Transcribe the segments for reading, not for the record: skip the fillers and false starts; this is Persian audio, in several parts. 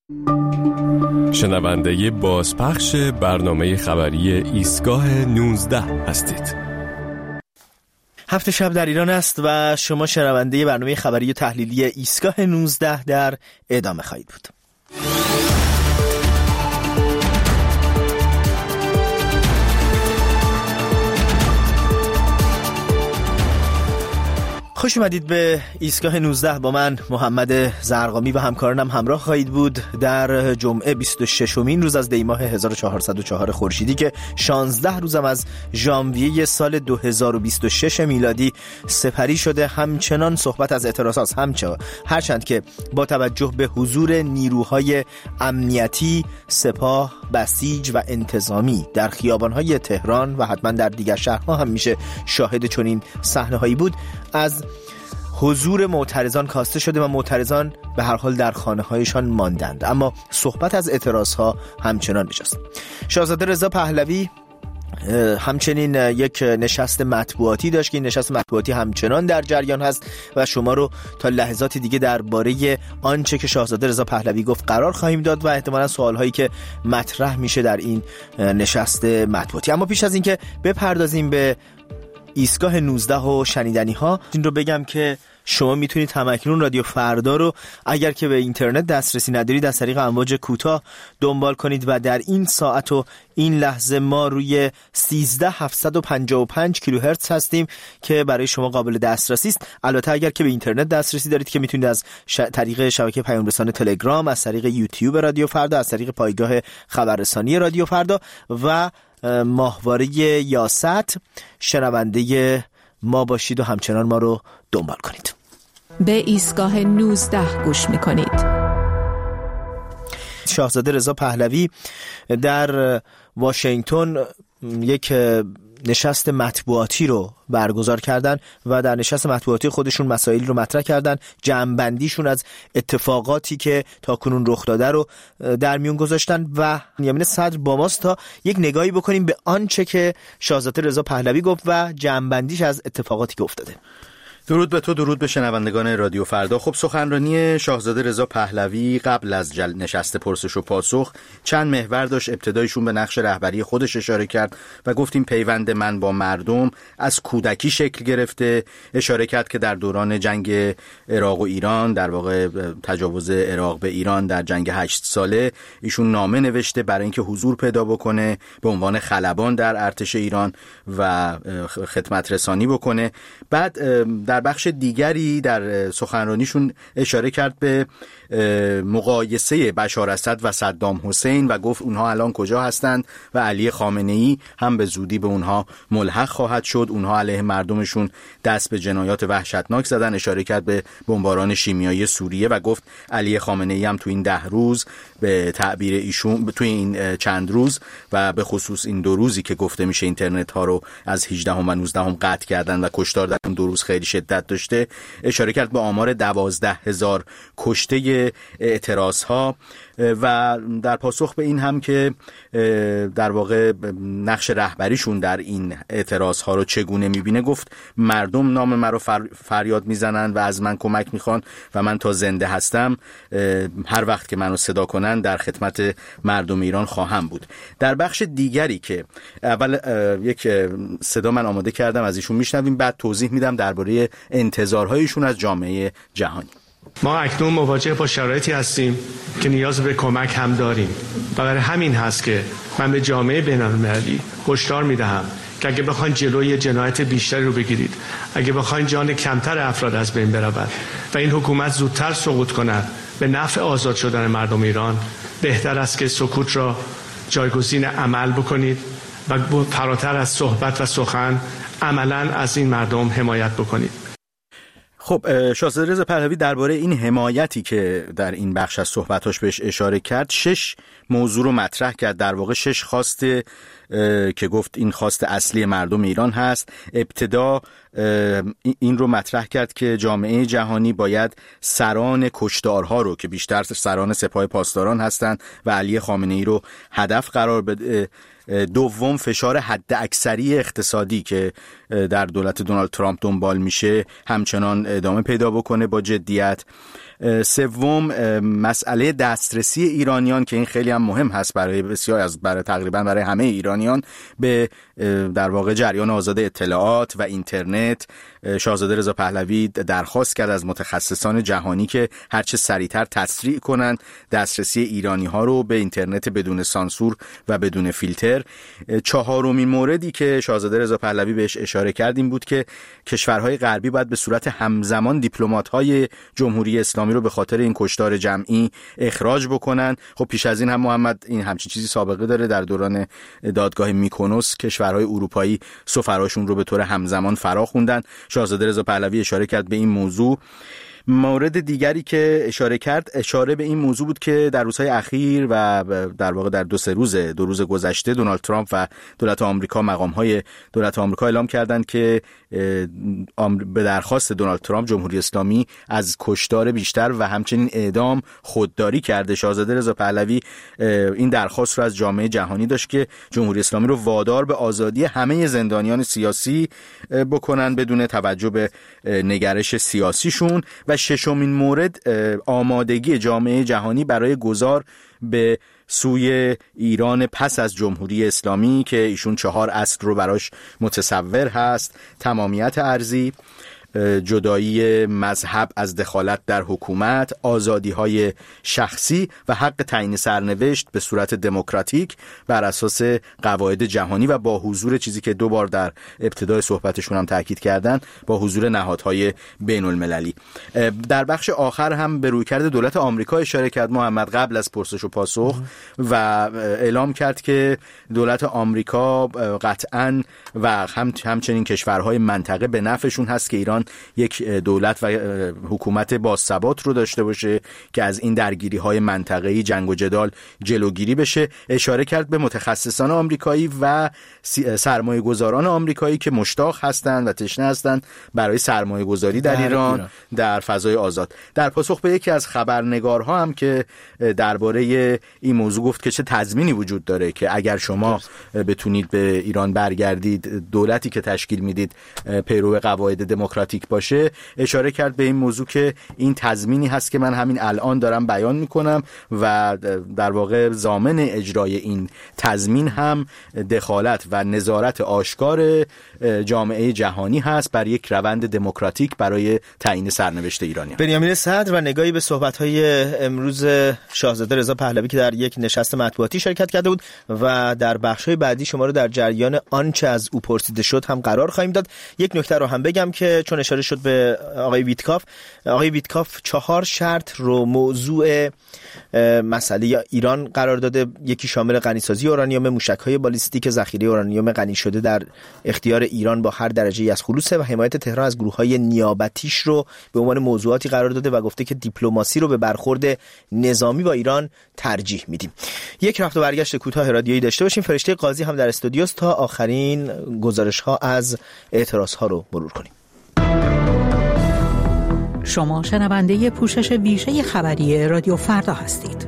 شنونده بازپخش برنامه خبری ایستگاه 19 هستید. هفت شب در ایران است و شما شنونده برنامه خبری و تحلیلی ایستگاه 19 در ادامه خواهید بود. خوش اومدید به ایستگاه 19. با من محمد زرقامی و همکارانم همراه خواهید بود در جمعه 26مین روز از دی ماه 1404 خورشیدی که 16 روزم از ژانویه سال 2026 میلادی سپری شده. همچنان صحبت از اعتراضات هرچند که با توجه به حضور نیروهای امنیتی، سپاه، بسیج و انتظامی در خیابان‌های تهران و حتما در دیگر شهرها هم میشه شاهد چنین صحنه‌هایی بود، از حضور معترضان کاسته شده و معترضان به هر حال در خانه‌هایشان ماندند، اما صحبت از اعتراضها همچنان نجاست. شاهزاده رضا پهلوی همچنین یک نشست مطبوعاتی داشت که این نشست مطبوعاتی همچنان در جریان هست و شما رو تا لحظات دیگه درباره آنچه که شاهزاده رضا پهلوی گفت قرار خواهیم داد و احتمالاً سوالهایی که مطرح میشه در این نشست مطبوعاتی. اما پیش از اینکه بپردازیم به ایستگاه 19 و شنیدنی ها، این رو بگم که شما میتونید همکنون رادیو فردا رو اگر که به اینترنت دسترسی ندارید از طریق امواج کوتاه دنبال کنید و در این ساعت و این لحظه ما روی 13755 کیلوهرتز هستیم که برای شما قابل دسترسی است. البته اگر که به اینترنت دسترسی دارید که میتونید از طریق شبکه پیام رسان تلگرام، از طریق یوتیوب رادیو فردا، از طریق پایگاه خبررسانی رادیو فردا و ماهواره یاست شنونده ما باشید و همچنان ما رو دنبال کنید. به ایستگاه 19 گوش میکنید. شاهزاده رضا پهلوی در واشنگتن یک نشست مطبوعاتی رو برگزار کردن و در نشست مطبوعاتی خودشون مسائل رو مطرح کردن، جمع‌بندیشون از اتفاقاتی که تاکنون رخ داده رو در میون گذاشتن و یمین صدر با ماست تا یک نگاهی بکنیم به آنچه که شاهزاده رضا پهلوی گفت و جمع‌بندیش از اتفاقاتی که افتاده. درود به تو، درود به شنوندگان رادیو فردا. خب سخنرانی شاهزاده رضا پهلوی قبل از نشست پرسش و پاسخ چند محور داشت. ابتدایشون به نقش رهبری خودش اشاره کرد و گفتیم پیوند من با مردم از کودکی شکل گرفته. اشاره کرد که در دوران جنگ عراق و ایران، در واقع تجاوز عراق به ایران در جنگ 8 ساله، ایشون نامه نوشته برای اینکه حضور پیدا بکنه به عنوان خلبان در ارتش ایران و خدمت رسانی بکنه. بعد در بخش دیگری در سخنرانیشون اشاره کرد به مقایسه بشار اسد و صدام حسین و گفت اونها الان کجا هستند و علی خامنه‌ای هم به زودی به اونها ملحق خواهد شد. اونها علیه مردمشون دست به جنایات وحشتناک زدن. اشاره کرد به بمباران شیمیایی سوریه و گفت علی خامنه‌ای هم تو این 10 روز به تعبیر ایشون تو این چند روز و به خصوص این 2 روزی که گفته میشه اینترنت ها رو از 18 و 19 قطع کردن و کشتار در اون 2 روز خیلی شدت داشته. اشاره کرد به آمار 12,000 کشته اعتراض ها و در پاسخ به این هم که در واقع نقش رهبریشون در این اعتراض ها رو چگونه میبینه، گفت مردم نام من رو فریاد میزنن و از من کمک میخوان و من تا زنده هستم هر وقت که منو صدا کنن در خدمت مردم ایران خواهم بود. در بخش دیگری که اول یک صدا من آماده کردم از ایشون میشنویم، بعد توضیح میدم درباره انتظارهایشون از جامعه جهانی. ما اکنون مواجه با شرایطی هستیم که نیاز به کمک هم داریم و برای همین هست که من به جامعه بین‌المللی هشدار میدهم که اگه بخواین جلوی جنایت بیشتری رو بگیرید، اگه بخواین جان کمتر افراد از بین برود و این حکومت زودتر سقوط کند به نفع آزاد شدن مردم ایران، بهتر است که سکوت را جایگزین عمل بکنید و فراتر از صحبت و سخن عملاً از این مردم حمایت بکنید. خب شاهزاده رضا پهلوی درباره این حمایتی که در این بخش از صحبتاش بهش اشاره کرد 6 موضوع رو مطرح کرد. در واقع 6 خواسته که گفت این خواست اصلی مردم ایران هست. ابتدا این رو مطرح کرد که جامعه جهانی باید سران کشتارها رو که بیشتر سران سپاه پاسداران هستند و علی خامنه‌ای رو هدف قرار بده. دوم فشار حد اکثری اقتصادی که در دولت دونالد ترامپ دنبال میشه همچنان ادامه پیدا بکنه با جدیت. سوم مسئله دسترسی ایرانیان که این خیلی هم مهم هست برای بسیار تقریبا برای همه ایرانیان به در واقع جریان آزاد اطلاعات و اینترنت. شاهزاده رضا پهلوی درخواست کرد از متخصصان جهانی که هرچه سریعتر تسریع کنند دسترسی ایرانی ها رو به اینترنت بدون سانسور و بدون فیلتر. چهارمین موردی که شاهزاده رضا پهلوی بهش اشاره کرد این بود که کشورهای غربی باید به صورت همزمان دیپلمات‌های جمهوری اسلامی رو به خاطر این کشتار جمعی اخراج بکنن. خب پیش از این هم محمد این همچین چیزی سابقه داره. در دوران دادگاه میکونوس کشورهای اروپایی سفراشون رو به طور همزمان فرا خوندن. شاهزاده رضا پهلوی اشاره کرد به این موضوع. مورد دیگری که اشاره به این موضوع بود که در روزهای اخیر و در واقع در دو روز گذشته دونالد ترامپ و دولت آمریکا مقام‌های دولت آمریکا اعلام کردند که به درخواست دونالد ترامپ جمهوری اسلامی از کشتار بیشتر و همچنین اعدام خودداری کرده. شاهزاده رضا پهلوی این درخواست رو از جامعه جهانی داشت که جمهوری اسلامی رو وادار به آزادی همه زندانیان سیاسی بکنن بدون توجه به نگرش سیاسیشون. و ششمین مورد آمادگی جامعه جهانی برای گذار به سوی ایران پس از جمهوری اسلامی که ایشون 4 اصل رو براش متصور هست: تمامیت ارضی، جدایی مذهب از دخالت در حکومت، آزادی‌های شخصی و حق تعیین سرنوشت به صورت دموکراتیک بر اساس قواعد جهانی و با حضور، چیزی که 2 بار در ابتدای صحبتشون هم تاکید کردن، با حضور نهادهای بین المللی. در بخش آخر هم به رویکرد دولت آمریکا اشاره کرد محمد قبل از پرسش و پاسخ و اعلام کرد که دولت آمریکا قطعاً و همچنین کشورهای منطقه به نفعشون هست که ایران یک دولت و حکومت باثبات رو داشته باشه که از این درگیری‌های منطقه‌ای، جنگ و جدال جلوگیری بشه. اشاره کرد به متخصصان آمریکایی و سرمایه‌گذاران آمریکایی که مشتاق هستند و تشنه هستند برای سرمایه‌گذاری در ایران در فضای آزاد. در پاسخ به یکی از خبرنگارها هم که درباره این موضوع گفت که چه تضمینی وجود داره که اگر شما بتونید به ایران برگردید، دولتی که تشکیل میدید پیرو قواعد دموکراتیک باشه، اشاره کرد به این موضوع که این تضمینی هست که من همین الان دارم بیان میکنم و در واقع ضامن اجرای این تضمین هم دخالت و نظارت آشکار جامعه جهانی هست بر یک روند دموکراتیک برای تعیین سرنوشت ایرانیان. بنیامین صدر و نگاهی به صحبت‌های امروز شاهزاده رضا پهلوی که در یک نشست مطبوعاتی شرکت کرده بود و در بخش‌های بعدی شما رو در جریان آنچه از او پرسیده شد هم قرار خواهیم داد. یک نکته رو هم بگم که چون اشاره شد به آقای ویتکاف 4 شرط رو موضوع مسئله ایران قرار داده. یکی شامل غنیسازی اورانیوم، موشک‌های بالیستیک، ذخیره اورانیوم غنی شده در اختیار ایران با هر درجه‌ای از خلوص و حمایت تهران از گروه‌های نیابتیش رو به عنوان موضوعاتی قرار داده و گفته که دیپلماسی رو به برخورد نظامی با ایران ترجیح میدیم. یک رفت و برگشت کوتاه رادیویی داشته باشیم. فرشته قاضی هم در استودیوست تا آخرین گزارش‌ها از اعتراض‌ها رو مرور کنیم. شما شنونده پوشش ویژه خبری رادیو فردا هستید.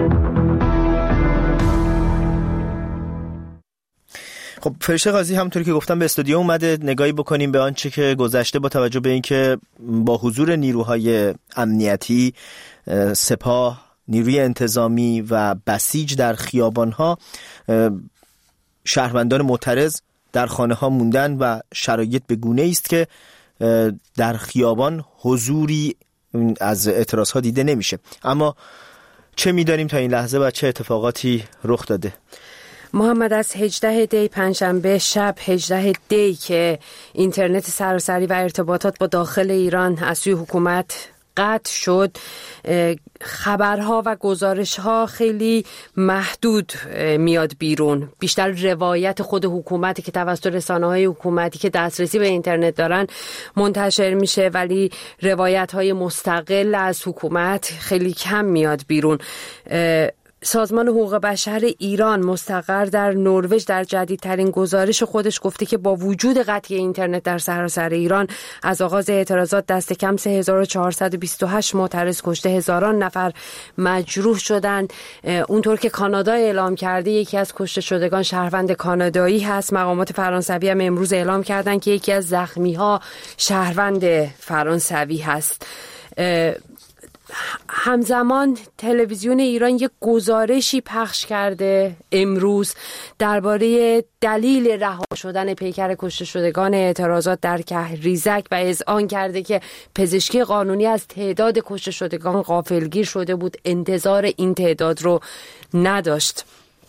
خب فرشته قاضی همونطوری که گفتم به استودیو اومده نگاهی بکنیم به آنچه که گذشته با توجه به اینکه با حضور نیروهای امنیتی، سپاه، نیروی انتظامی و بسیج در خیابان‌ها، شهروندان معترض در خانه‌ها موندن و شرایط به گونه‌ای است که در خیابان حضوری از اعتراض‌ها دیده نمیشه. اما چه می‌دانیم تا این لحظه و چه اتفاقاتی رخ داده؟ محمد، از 18 دی پنجشنبه شب 18 دی که اینترنت سراسری و ارتباطات با داخل ایران از سوی حکومت قطع شد، خبرها و گزارشها خیلی محدود میاد بیرون. بیشتر روایت خود حکومتی که توسط رسانه‌های حکومتی که دسترسی به اینترنت دارن منتشر میشه، ولی روایت‌های مستقل از حکومت خیلی کم میاد بیرون. سازمان حقوق بشر ایران مستقر در نروژ در جدیدترین گزارش خودش گفته که با وجود قطع اینترنت در سراسر ایران از آغاز اعتراضات دست کم 3428 معترض کشته، هزاران نفر مجروح شدند. اونطور که کانادا اعلام کرده یکی از کشته شدگان شهروند کانادایی هست. مقامات فرانسوی هم امروز اعلام کردند که یکی از زخمی‌ها شهروند فرانسوی هست. همزمان تلویزیون ایران یک گزارشی پخش کرده امروز درباره دلیل رها شدن پیکر کشته شدگان اعتراضات در کهریزک و اذعان کرده که پزشکی قانونی از تعداد کشته شدگان غافلگیر شده بود، انتظار این تعداد رو نداشت.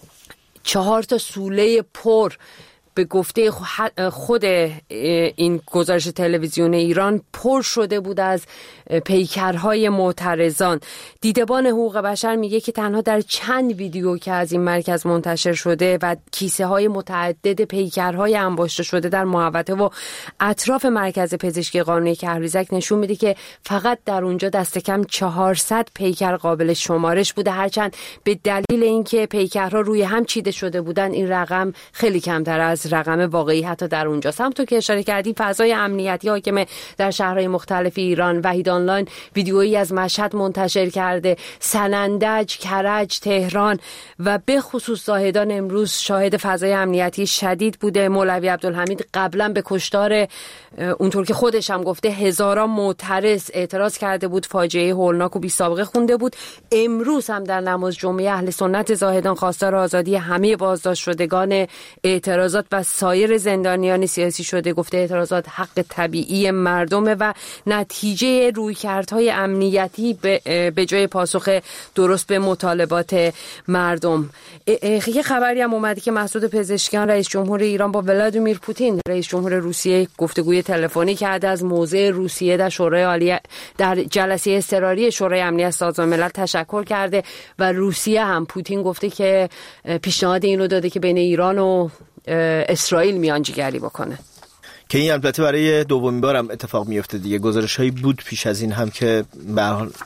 4 سوله پر به گفته خود این گزارش تلویزیون ایران پر شده بود از پیکرهای معترضان. دیدبان حقوق بشر میگه که تنها در چند ویدیو که از این مرکز منتشر شده و کیسه های متعدد پیکرهای انباشته شده در محوطه و اطراف مرکز پزشکی قانونی کهریزک نشون میده که فقط در اونجا دست کم 400 پیکر قابل شمارش بوده، هرچند به دلیل اینکه پیکرها روی هم چیده شده بودن این رقم خیلی کمتر از رقم واقعی حتی در اونجاست. همونطور که اشاره کردیم فضای امنیتی حاکم در شهرهای مختلف ایران، وحید آنلاین ویدیویی از مشهد منتشر کرده، سنندج، کرج، تهران و به خصوص زاهدان امروز شاهد فضای امنیتی شدید بوده. مولوی عبدالحمید قبلا به کشتار اونطور که خودش هم گفته هزاران معترض اعتراض کرده بود، فاجعه هولناک و بی سابقه خونده بود. امروز هم در نماز جمعه اهل سنت زاهدان خواستار آزادی همه بازداشت شدگان اعتراضات و سایر زندانیان سیاسی شده، گفته اعتراضات حق طبیعی مردمه و نتیجه رویکردهای امنیتی به جای پاسخ درست به مطالبات مردم. یه خبری هم اومده که مسعود پزشکیان رئیس جمهور ایران با ولادیمیر پوتین رئیس جمهور روسیه گفتگوی تلفنی کرده، از موضع روسیه در شورای عالی در جلسه اضطراری شورای امنیت سازمان ملل تشکر کرده و روسیه هم پوتین گفته که پیشنهاد این رو داده که بین ایران و اسرائیل میانجیگری بکنه، که این البته برای دومین بار هم اتفاق میفته دیگه. گزارش‌هایی بود پیش از این هم که به هر حال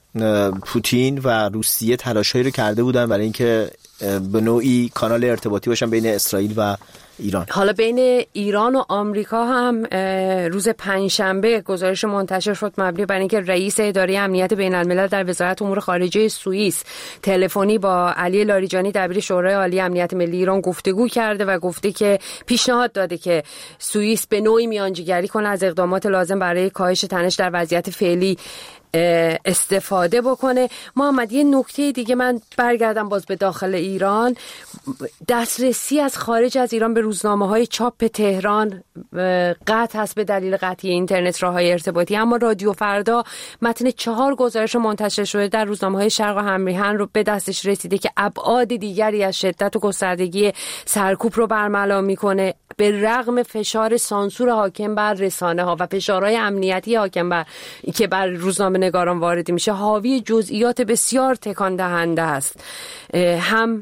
پوتین و روسیه تلاش‌هایی رو کرده بودن برای اینکه به نوعی کانال ارتباطی باشن بین اسرائیل و ایران. حالا بین ایران و آمریکا هم روز پنجشنبه گزارش منتشر شد مبنی بر اینکه رئیس اداره امنیت بین الملل در وزارت امور خارجه سوئیس تلفنی با علی لاریجانی دبیر شورای عالی امنیت ملی ایران گفتگو کرده و گفته که پیشنهاد داده که سوئیس به نوعی میانجیگری کنه، از اقدامات لازم برای کاهش تنش در وضعیت فعلی استفاده بکنه. محمد، یه نکته دیگه من برگردم باز به داخل ایران. دسترسی از خارج از ایران به روزنامه‌های چاپ تهران قطع هست به دلیل قطعی اینترنت راه‌های ارتباطی، اما رادیو فردا متن 4 گزارش منتشر شده در روزنامه‌های شرق و همریهن رو به دستش رسیده که ابعاد دیگری از شدت و گستردگی سرکوب رو برملا میکنه. به رغم فشار سانسور حاکم بر رسانه‌ها و فشارهای امنیتی حاکم که بر روزنامه‌نگاران وارد میشه، حاوی جزئیات بسیار تکان دهنده است. هم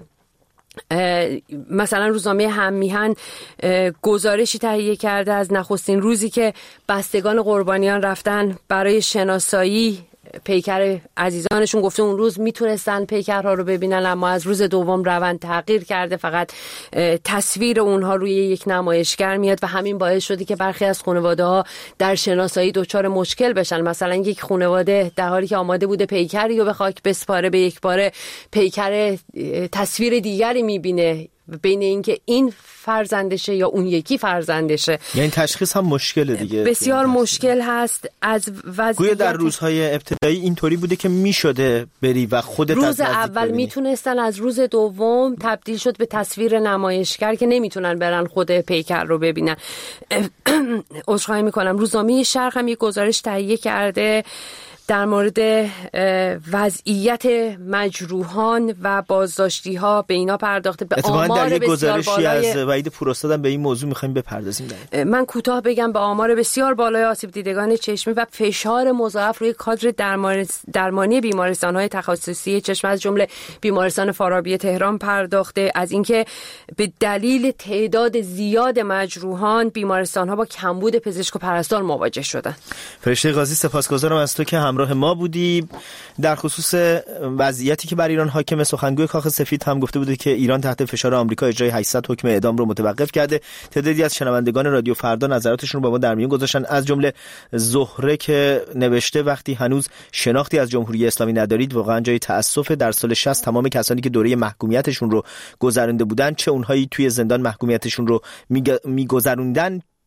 مثلا روزنامه هم میهن گزارشی تهیه کرده از نخستین روزی که بستگان قربانیان رفتن برای شناسایی پیکر عزیزانشون، گفته اون روز میتونستن پیکرها رو ببینن اما از روز دوم روند تغییر کرده، فقط تصویر اونها روی یک نمایشگر میاد و همین باعث شده که برخی از خانواده ها در شناسایی دچار مشکل بشن. مثلا یک خانواده در حالی که آماده بوده پیکری رو به خاک بسپاره، به یک باره پیکر تصویر دیگری میبینه بین اینکه این فرزندشه یا اون یکی فرزندشه. یعنی تشخیص هم مشکله دیگه، بسیار مشکل هست. از گویا در روزهای ابتدایی اینطوری بوده که میشده بری و خودت روز اول میتونستن، از روز دوم تبدیل شد به تصویر نمایشگر که نمیتونن برن خود پیکر رو ببینن. عذرخواهی میکنم، روزنامه شرق هم یک گزارش تهیه کرده در مورد وضعیت مجروحان و بازداشتی ها، به اینا پرداخته. به آمار در یک بسیار گزارشی بالای از وحید پوراستاد به این موضوع میخوایم بپردازیم. من کوتاه بگم، به آمار بسیار بالای آسیب دیدگان چشمی و فشار مضاعف روی کادر درمانی بیمارستان های تخصصی چشم از جمله بیمارستان فارابی تهران پرداخته، از اینکه به دلیل تعداد زیاد مجروحان بیمارستان ها با کمبود پزشک و پرستار مواجه شدن. فرشته قاضی، سپاسگزارم از تو که همراه ما بودی. در خصوص وضعیتی که بر ایران حاکم، سخنگوی کاخ سفید هم گفته بوده که ایران تحت فشار آمریکا اجرای 800 حکم اعدام رو متوقف کرده. تعدادی از شنوندگان رادیو فردا نظراتشون رو با ما در میون گذاشتن، از جمله زهره که نوشته وقتی هنوز شناختی از جمهوری اسلامی ندارید واقعا جای تأسف. در سال 60 تمام کسانی که دوره محکومیتشون رو گذرونده بودن، چه اونهایی توی زندان محکومیتشون رو میگذروندن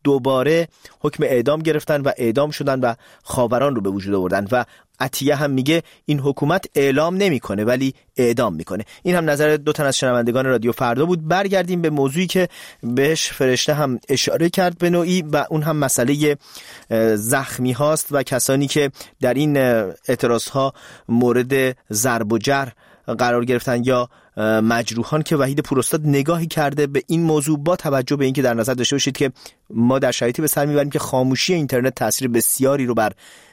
دوباره حکم اعدام گرفتن و اعدام شدن و خاوران رو به وجود آوردن. و عطیه هم میگه این حکومت اعلام نمیکنه ولی اعدام میکنه. این هم نظر دو تن از شنوندگان رادیو فردا بود. برگردیم به موضوعی که بهش فرشته هم اشاره کرد به نوعی و اون هم مسئله زخمی هاست و کسانی که در این اعتراض ها مورد ضرب و جرح قرار گرفتن یا مجروحان که وحید پوراستاد نگاهی کرده به این موضوع با توجه به اینکه در نظر داشته باشید که ما در شرایطی به سر میبریم که خاموشی اینترنت تاثیر بسیاری رو بر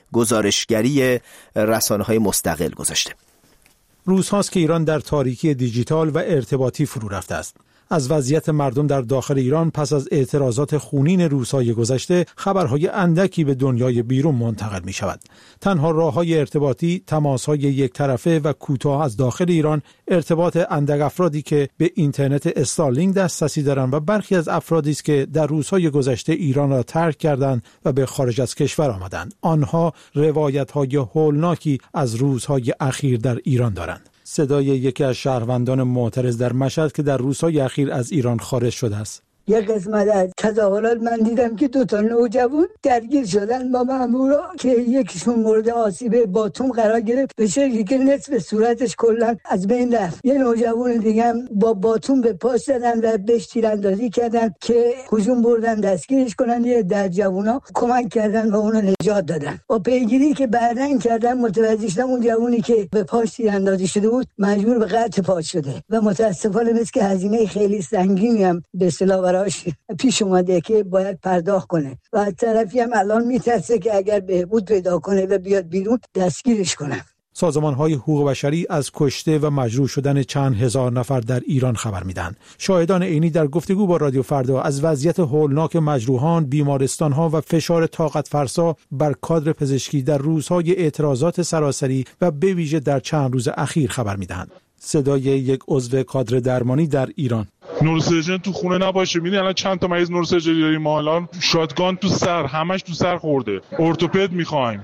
گزارشگری رسانه‌های مستقل گذاشته. روزهاست که ایران در تاریکی دیجیتال و ارتباطی فرو رفته است. از وضعیت مردم در داخل ایران پس از اعتراضات خونین روزهای گذشته خبرهای اندکی به دنیای بیرون منتقل می شود. تنها راه‌های ارتباطی تماس‌های یک طرفه و کوتاه از داخل ایران، ارتباط اندک افرادی که به اینترنت استارلینک دسترسی دارند و برخی از افرادی است که در روزهای گذشته ایران را ترک کردند و به خارج از کشور آمدند. آنها روایت‌های هولناکی از روزهای اخیر در ایران دارند. صدای یکی از شهروندان معترض در مشهد که در روزهای اخیر از ایران خارج شده است. یک قسمت از تظاهرات من دیدم که 2 نوجوان درگیر شدن با مامورا که یکیشون مورد آسیب باتوم قرار گرفت به شکلی که نصف صورتش کلا از بین رفت. یه نوجوان دیگه هم با باتوم به پاش زدن و بهش تیراندازی کردن که هجوم بردن دستگیرش کنن. یه در جوونا کمک کردن و اونو نجات دادن. با پیگیری که بعدن کردن متوجه شدن اون جوونی که به پاش تیراندازی شده بود مجبور به قطع پا شده و متاسفانه مثل که هزینه خیلی سنگینی هم به اصطلاح پیش اومده که باید پرداخت کنه و از طرفی هم الان میترسه که اگر بهبود پیدا کنه و بیاد بیرون دستگیرش کنه. سازمان‌های حقوق بشری از کشته و مجروح شدن چند هزار نفر در ایران خبر میدن. شاهدان عینی در گفتگو با رادیو فردا از وضعیت هولناک مجروحان، بیمارستان‌ها و فشار طاقت فرسا بر کادر پزشکی در روزهای اعتراضات سراسری و به ویژه در چند روز اخیر خبر میدهند. صدای یک عضو کادر درمانی در ایران. نوروسرجن تو خونه نباشه. میدونی الان چند تا مریض نوروسرجری داریم ما الان؟ شاتگان تو سر، همش تو سر خورده. ارتوپد میخوایم،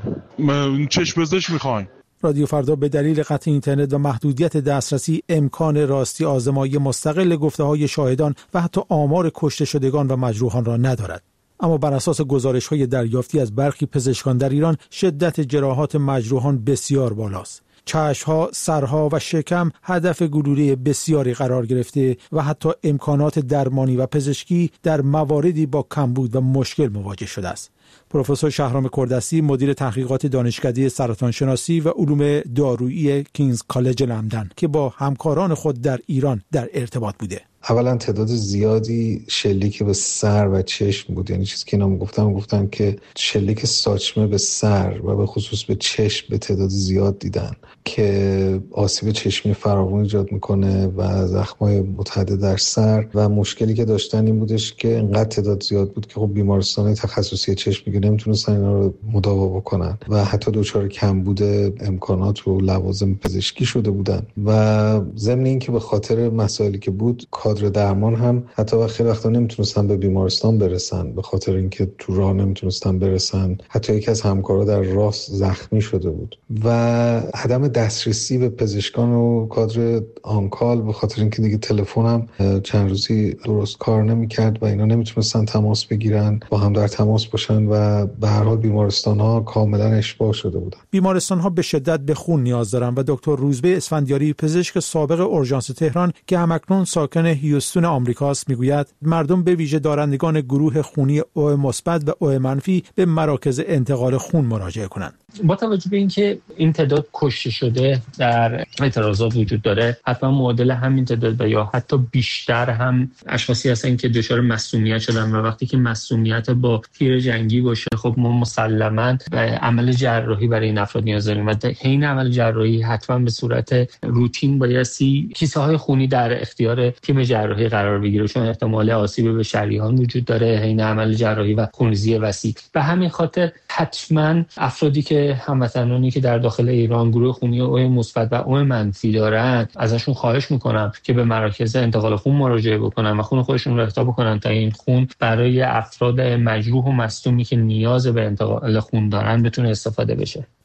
چشم پزشک میخوایم. رادیو فردا به دلیل قطع اینترنت و محدودیت دسترسی امکان راستی آزمایی مستقل گفته‌های شاهدان و حتی آمار کشته شدگان و مجروحان را ندارد. اما بر اساس گزارش‌های دریافتی از برخی پزشکان در ایران شدت جراحات مجروحان بسیار بالاست. چشم‌ها، سرها و شکم هدف گلوله بسیاری قرار گرفته و حتی امکانات درمانی و پزشکی در مواردی با کمبود و مشکل مواجه شده است. پروفسور شهرام کردستی مدیر تحقیقات دانشکده سرطان شناسی و علوم دارویی کینگز کالج لندن که با همکاران خود در ایران در ارتباط بوده. اولا تعداد زیادی شلیک به سر و چشم بود. یعنی چیزی که اینا گفتن که شلیک ساچمه به سر و به خصوص به چشم به تعداد زیاد دیدن که آسیب چشمی فراوان ایجاد میکنه و زخمای متعدد در سر و مشکلی که داشتن این بودش که انقدر تعداد زیاد بود که خب بیمارستان‌های تخصصی چشم که نمیتونستن اینا رو مداوا بکنن و حتی دچار کمبود امکانات و لوازم پزشکی شده بودن و ضمن این که به خاطر مسائلی که بود کادر درمان هم حتی خیلی وقتا نمیتونستن به بیمارستان برسن به خاطر اینکه تو راه نمیتونستن برسن. حتی یکی از همکارا در راه زخمی شده بود و عدم دسترسی به پزشکان و کادر آنکال به خاطر اینکه دیگه تلفن هم چند روزی درست کار نمیکرد و اینا نمیتونستن تماس بگیرن با هم در تماس باشن و به هر حال بیمارستان‌ها کاملا اشباع شده بودن. بیمارستان‌ها به شدت به خون نیاز دارن و دکتر روزبه اسفندیاری پزشک سابق اورژانس تهران که همکنون ساکن هیوستون آمریکاست میگوید مردم به ویژه دارندگان گروه خونی او مثبت و او منفی به مراکز انتقال خون مراجعه کنند. با توجه به اینکه این تعداد کشته شده در اعتراضات وجود داره حتما معادل همین تعداد و یا حتی بیشتر هم اشخاصی هستن که دچار مسمومیت شدن و وقتی که مسمومیت با تیر جنگی باشه خب ما مسلماً عمل جراحی برای این افراد نیاز داریم و حین عمل جراحی حتما به صورت روتین بایستی کیسه های خونی در اختیار تیم جراحی قرار بگیره چون احتمال آسیب به شریان وجود داره حین عمل جراحی و خونریزی وسیع. به همین خاطر حتما افرادی که هموطنانی که در داخل ایران گروه خونی او مثبت و او منفی دارن ازشون خواهش میکنم که به مراکز انتقال خون مراجعه بکنن و خون خودشون رو اهدا بکنن تا این خون برای افراد مجروح و مصدومی که نیاز به انتقال خون دارن بتونه استفاده بشه.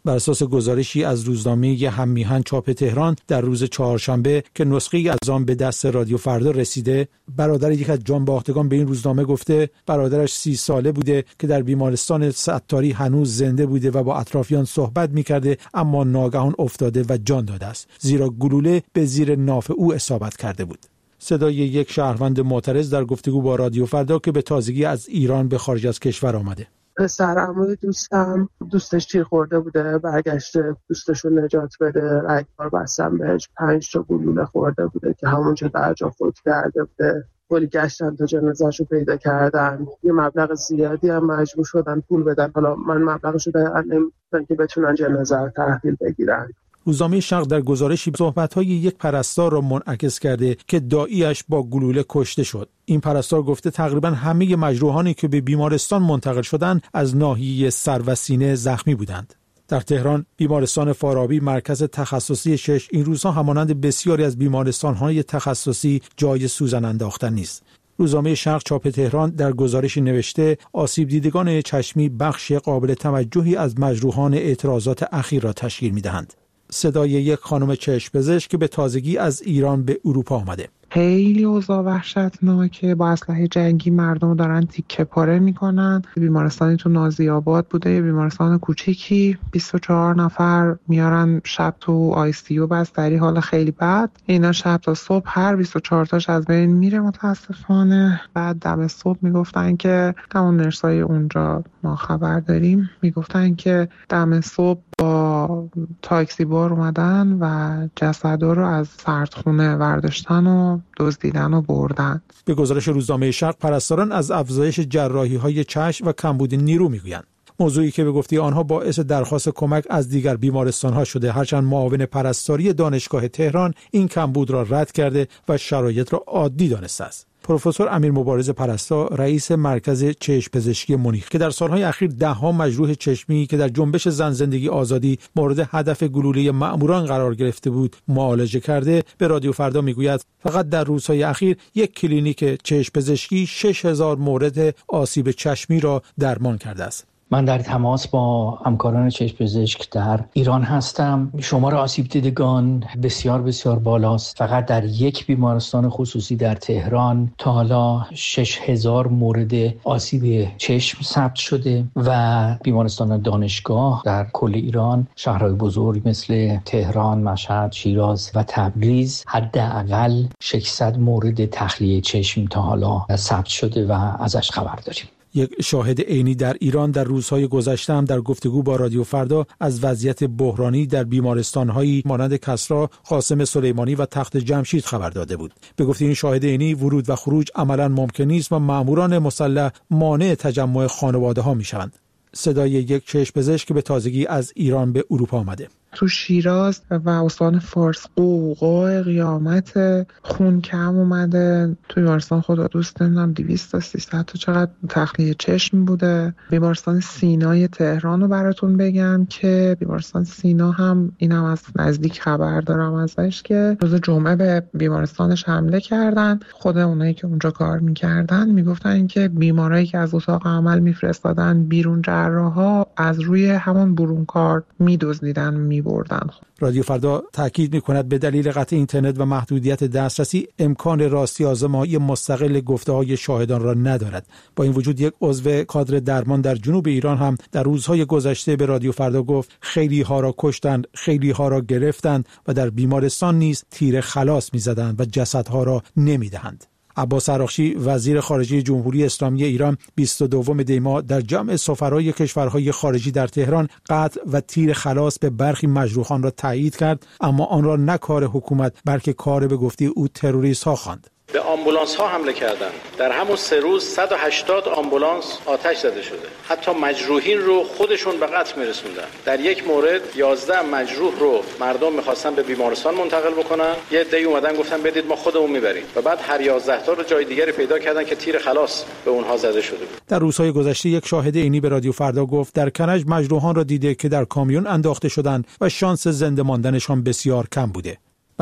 بر اساس گزارشی از روزنامه هم‌میهن چاپ تهران در روز چهارشنبه که نسخه‌ای از آن به دست رادیو فردا رسیده، برادر یک از جانباختگان به این روزنامه گفته برادرش 30 ساله بوده که در بیمارستان ستاری هنوز زنده بوده و با اطرافیان صحبت می‌کرده، اما ناگهان افتاده و جان داده است، زیرا گلوله به زیر ناف او اصابت کرده بود. صدای یک شهروند معترض در گفتگو با رادیو فردا که به تازگی از ایران به خارج از کشور آمده. پسرعموی دوستم دوستش تیر خورده بوده، برگشته دوستشو نجات بده، رگبار بستن بهش، 5 تا گلوله خورده بوده که همونجا در جا فوت کرده بوده. کلی گشتن تا جنازه‌شو پیدا کردن، یه مبلغ زیادی هم مجبور شدن پول بدن. حالا من مبلغشو دقیقاً نمی‌دونم که بتونن جنازه رو تحویل بگیرن. روزنامه شرق در گزارشی صحبت‌های یک پرستار را منعکس کرده که داعیش با گلوله کشته شد. این پرستار گفته تقریباً همه مجروحانی که به بیمارستان منتقل شدند از ناحیه سر و سینه زخمی بودند. در تهران بیمارستان فارابی مرکز تخصصی 6 این روزها همانند بسیاری از بیمارستان‌های تخصصی جای سوزن انداختن نیست. روزنامه شرق چاپ تهران در گزارشی نوشته آسیب دیدگان چشمی بخش قابل توجهی از مجروحان اعتراضات اخیر را تشکیل می‌دهند. صدای یک خانم چشم‌پزشک که به تازگی از ایران به اروپا آمده. خیلی اوضاع وحشتناکه، با اسلحه جنگی مردم دارن تیکه پاره میکنن. بیمارستانی تو نازی‌آباد بوده، یه بیمارستان کوچیکی، 24 نفر میارن شب تو آی‌سی-یو بستری، حال خیلی بد. اینا شب تا صبح هر 24 تاش از بین میره متاسفانه. بعد دم صبح میگفتن که همون نرسای اونجا ما خبر داریم، میگفتن که دم صبح با تاکسی بار اومدن و جسدا رو از سردخونه برداشتن و دزدیدن و بردن. به گزارش روزنامه شرق پرستاران از افزایش جراحی‌های چشم و کمبود نیرو میگویند. موضوعی که به گفته آنها باعث درخواست کمک از دیگر بیمارستان‌ها شده، هرچند معاون پرستاری دانشگاه تهران این کمبود را رد کرده و شرایط را عادی دانسته است. پروفسور امیر مبارز پرستار رئیس مرکز چشم پزشکی مونیخ که در سالهای اخیر ده‌ها مجروح چشمی که در جنبش زن زندگی آزادی مورد هدف گلوله مأموران قرار گرفته بود معالجه کرده، به رادیو فردا میگوید فقط در روزهای اخیر یک کلینیک چشم پزشکی 6000 مورد آسیب چشمی را درمان کرده است. من در تماس با همکاران چشم پزشک در ایران هستم. شمار آسیب دیدگان بسیار بسیار بالاست. فقط در یک بیمارستان خصوصی در تهران تا حالا 6000 مورد آسیب چشم ثبت شده و بیمارستان دانشگاه در کل ایران، شهرهای بزرگ مثل تهران، مشهد، شیراز و تبریز حداقل 600 مورد تخلیه چشم تا حالا ثبت شده و ازش خبر داریم. یک شاهد عینی در ایران در روزهای گذشته هم در گفتگو با رادیو فردا از وضعیت بحرانی در بیمارستان‌هایی مانند کسری، قاسم سلیمانی و تخت جمشید خبر داده بود. به گفته این شاهد عینی ورود و خروج عملاً ممکن نیست و مأموران مسلح مانع تجمع خانواده‌ها می‌شوند. صدای یک چشم پزشک که به تازگی از ایران به اروپا آمده. تو شیراز و استان فارس قوقای قیامت، خون کم اومده. تو بیمارستان خدا دوست نمیدونم 200 تا 300 تا چقدر تخلیه چشم بوده. بیمارستان سینای تهران رو براتون بگم که بیمارستان سینا هم اینم از نزدیک خبر دارم ازش که روز جمعه به بیمارستانش حمله کردن. خود اونایی که اونجا کار میکردن میگفتن که بیمارایی که از اتاق عمل میفرستادن بیرون، جراحا از روی همون برون کار میدزدیدن بردن. رادیو فردا تاکید می‌کند به دلیل قطع اینترنت و محدودیت دسترسی امکان راستی آزمایی مستقل گفته‌های شاهدان را ندارد. با این وجود یک عضو کادر درمان در جنوب ایران هم در روزهای گذشته به رادیو فردا گفت خیلی ها را کشتند، خیلی ها را گرفتند و در بیمارستان نیز تیر خلاص می‌زدند و جسدها را نمی‌دهند. عباس عراقچی وزیر خارجه جمهوری اسلامی ایران 22 دی ماه در جمع سفرای کشورهای خارجی در تهران قطع و تیر خلاص به برخی مجروحان را تایید کرد، اما آن را نه کار حکومت بلکه کار به گفته او تروریست ها خواند. به آمبولانس ها حمله کردند. در همون 3 روز 180 آمبولانس آتش زده شده. حتی مجروحین رو خودشون به قتل میرسوندن. در یک مورد 11 مجروح رو مردم میخواستن به بیمارستان منتقل بکنن. یه عده‌ای اومدن گفتن بدید ما خودمون میبریم. و بعد هر 11 تا رو جای دیگری پیدا کردن که تیر خلاص به اونها زده شده بود. در روزهای گذشته یک شاهد عینی به رادیو فردا گفت در کرج مجروحان را دیده که در کامیون انداخته شدند و شانس زنده ماندنشان بسیار کم بوده.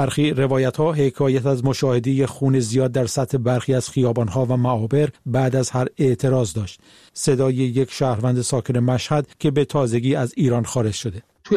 برخی روایت‌ها حکایت از مشاهده خون زیاد در سطح برخی از خیابان‌ها و معابر بعد از هر اعتراض داشت. صدای یک شهروند ساکن مشهد که به تازگی از ایران خارج شده. توی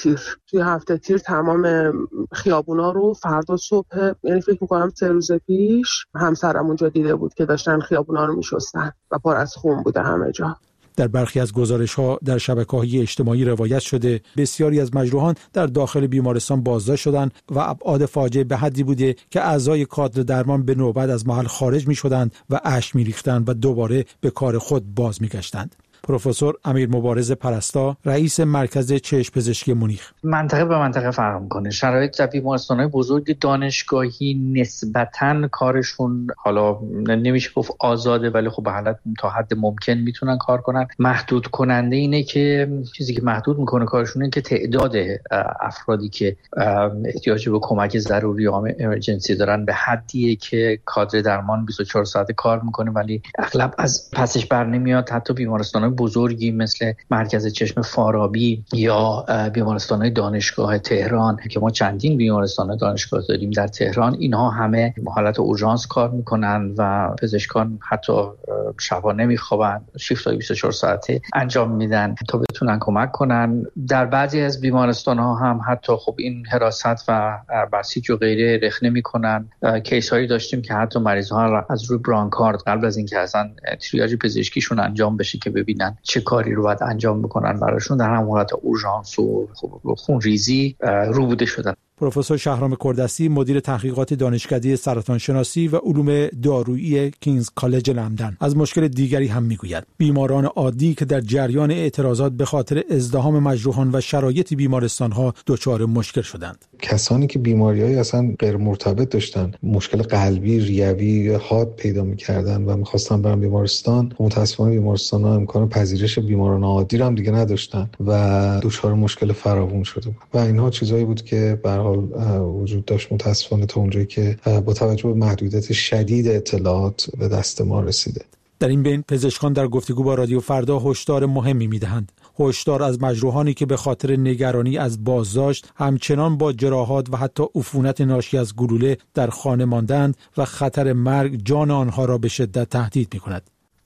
هفته تیر تمام خیابونا رو فردا صبح، یعنی فکر می‌کنم 3 روز پیش، همسرم اونجا دیده بود که داشتن خیابونا رو می‌شستن و پر از خون بوده همه جا. در برخی از گزارش‌ها در شبکه‌های اجتماعی روایت شده بسیاری از مجروحان در داخل بیمارستان بازداشت شدند و ابعاد فاجعه به حدی بوده که اعضای کادر درمان به نوبت از محل خارج می‌شدند و اشک می‌ریختند و دوباره به کار خود باز می‌گشتند. پروفسور امیر مبارز پرستا، رئیس مرکز چشم پزشکی مونیخ: منطقه به منطقه فرق می‌کنه. شرایط در بیمارستان‌های بزرگ دانشگاهی نسبتاً کارشون، حالا نمیشه گفت آزاده، ولی خب به حالت تا حد ممکن میتونن کار کنن. محدود کننده اینه که چیزی که محدود میکنه کارشون اینه که تعداد افرادی که احتیاج به کمک ضروری یا امرجنسی دارن به حدیه که کادر درمان 24 ساعت کار میکنه، ولی اغلب از پسش بر نمیاد. حتی بیمارستان بزرگی مثل مرکز چشم فارابی یا بیمارستان‌های دانشگاه تهران که ما چندین بیمارستان دانشگاه داریم در تهران، اینها همه حالت اورژانس کار میکنن و پزشکان حتی شبانه نمیخوابن، شیفت‌های 24 ساعته انجام میدن تا بتونن کمک کنن. در بعضی از بیمارستان‌ها هم حتی خب این حراست و بسیج و غیره رخنه میکنن. کیس‌هایی داشتیم که حتی مریض‌ها از روی برانکارد قبل از اینکه اصلا تریاژ پزشکیشون انجام بشه که ببینن چه کاری رو باید انجام بکنن براشون، در هم حالت اورژانس و خونریزی روبوده شدن. پروفسور شهرام کردستی، مدیر تحقیقات دانشکده سرطان شناسی و علوم دارویی کینگز کالج لندن، از مشکل دیگری هم میگوید: بیماران عادی که در جریان اعتراضات به خاطر ازدحام مجروحان و شرایط بیمارستان‌ها دچار مشکل شدند. کسانی که بیماری‌های اصلا غیر مرتبط داشتن، مشکل قلبی، ریوی، حاد پیدا می‌کردن و می‌خواستن برن بیمارستان، متأسفانه بیمارستان‌ها امکان پذیرش بیماران عادی رو هم دیگه نداشتن و دچار مشکل فراوون شده بود. و اینها چیزایی بود که به هر حال وجود داشت متأسفانه تا اونجایی که با توجه به محدودیت شدید اطلاعات به دست ما رسیده. در این بین پزشکان در گفتگو با رادیو فردا هشدار مهمی می‌دهند. هشدار از مجروحانی که به خاطر نگرانی از بازداشت همچنان با جراحات و حتی عفونت ناشی از گلوله در خانه ماندند و خطر مرگ جان آنها را به شدت تهدید می‌کند.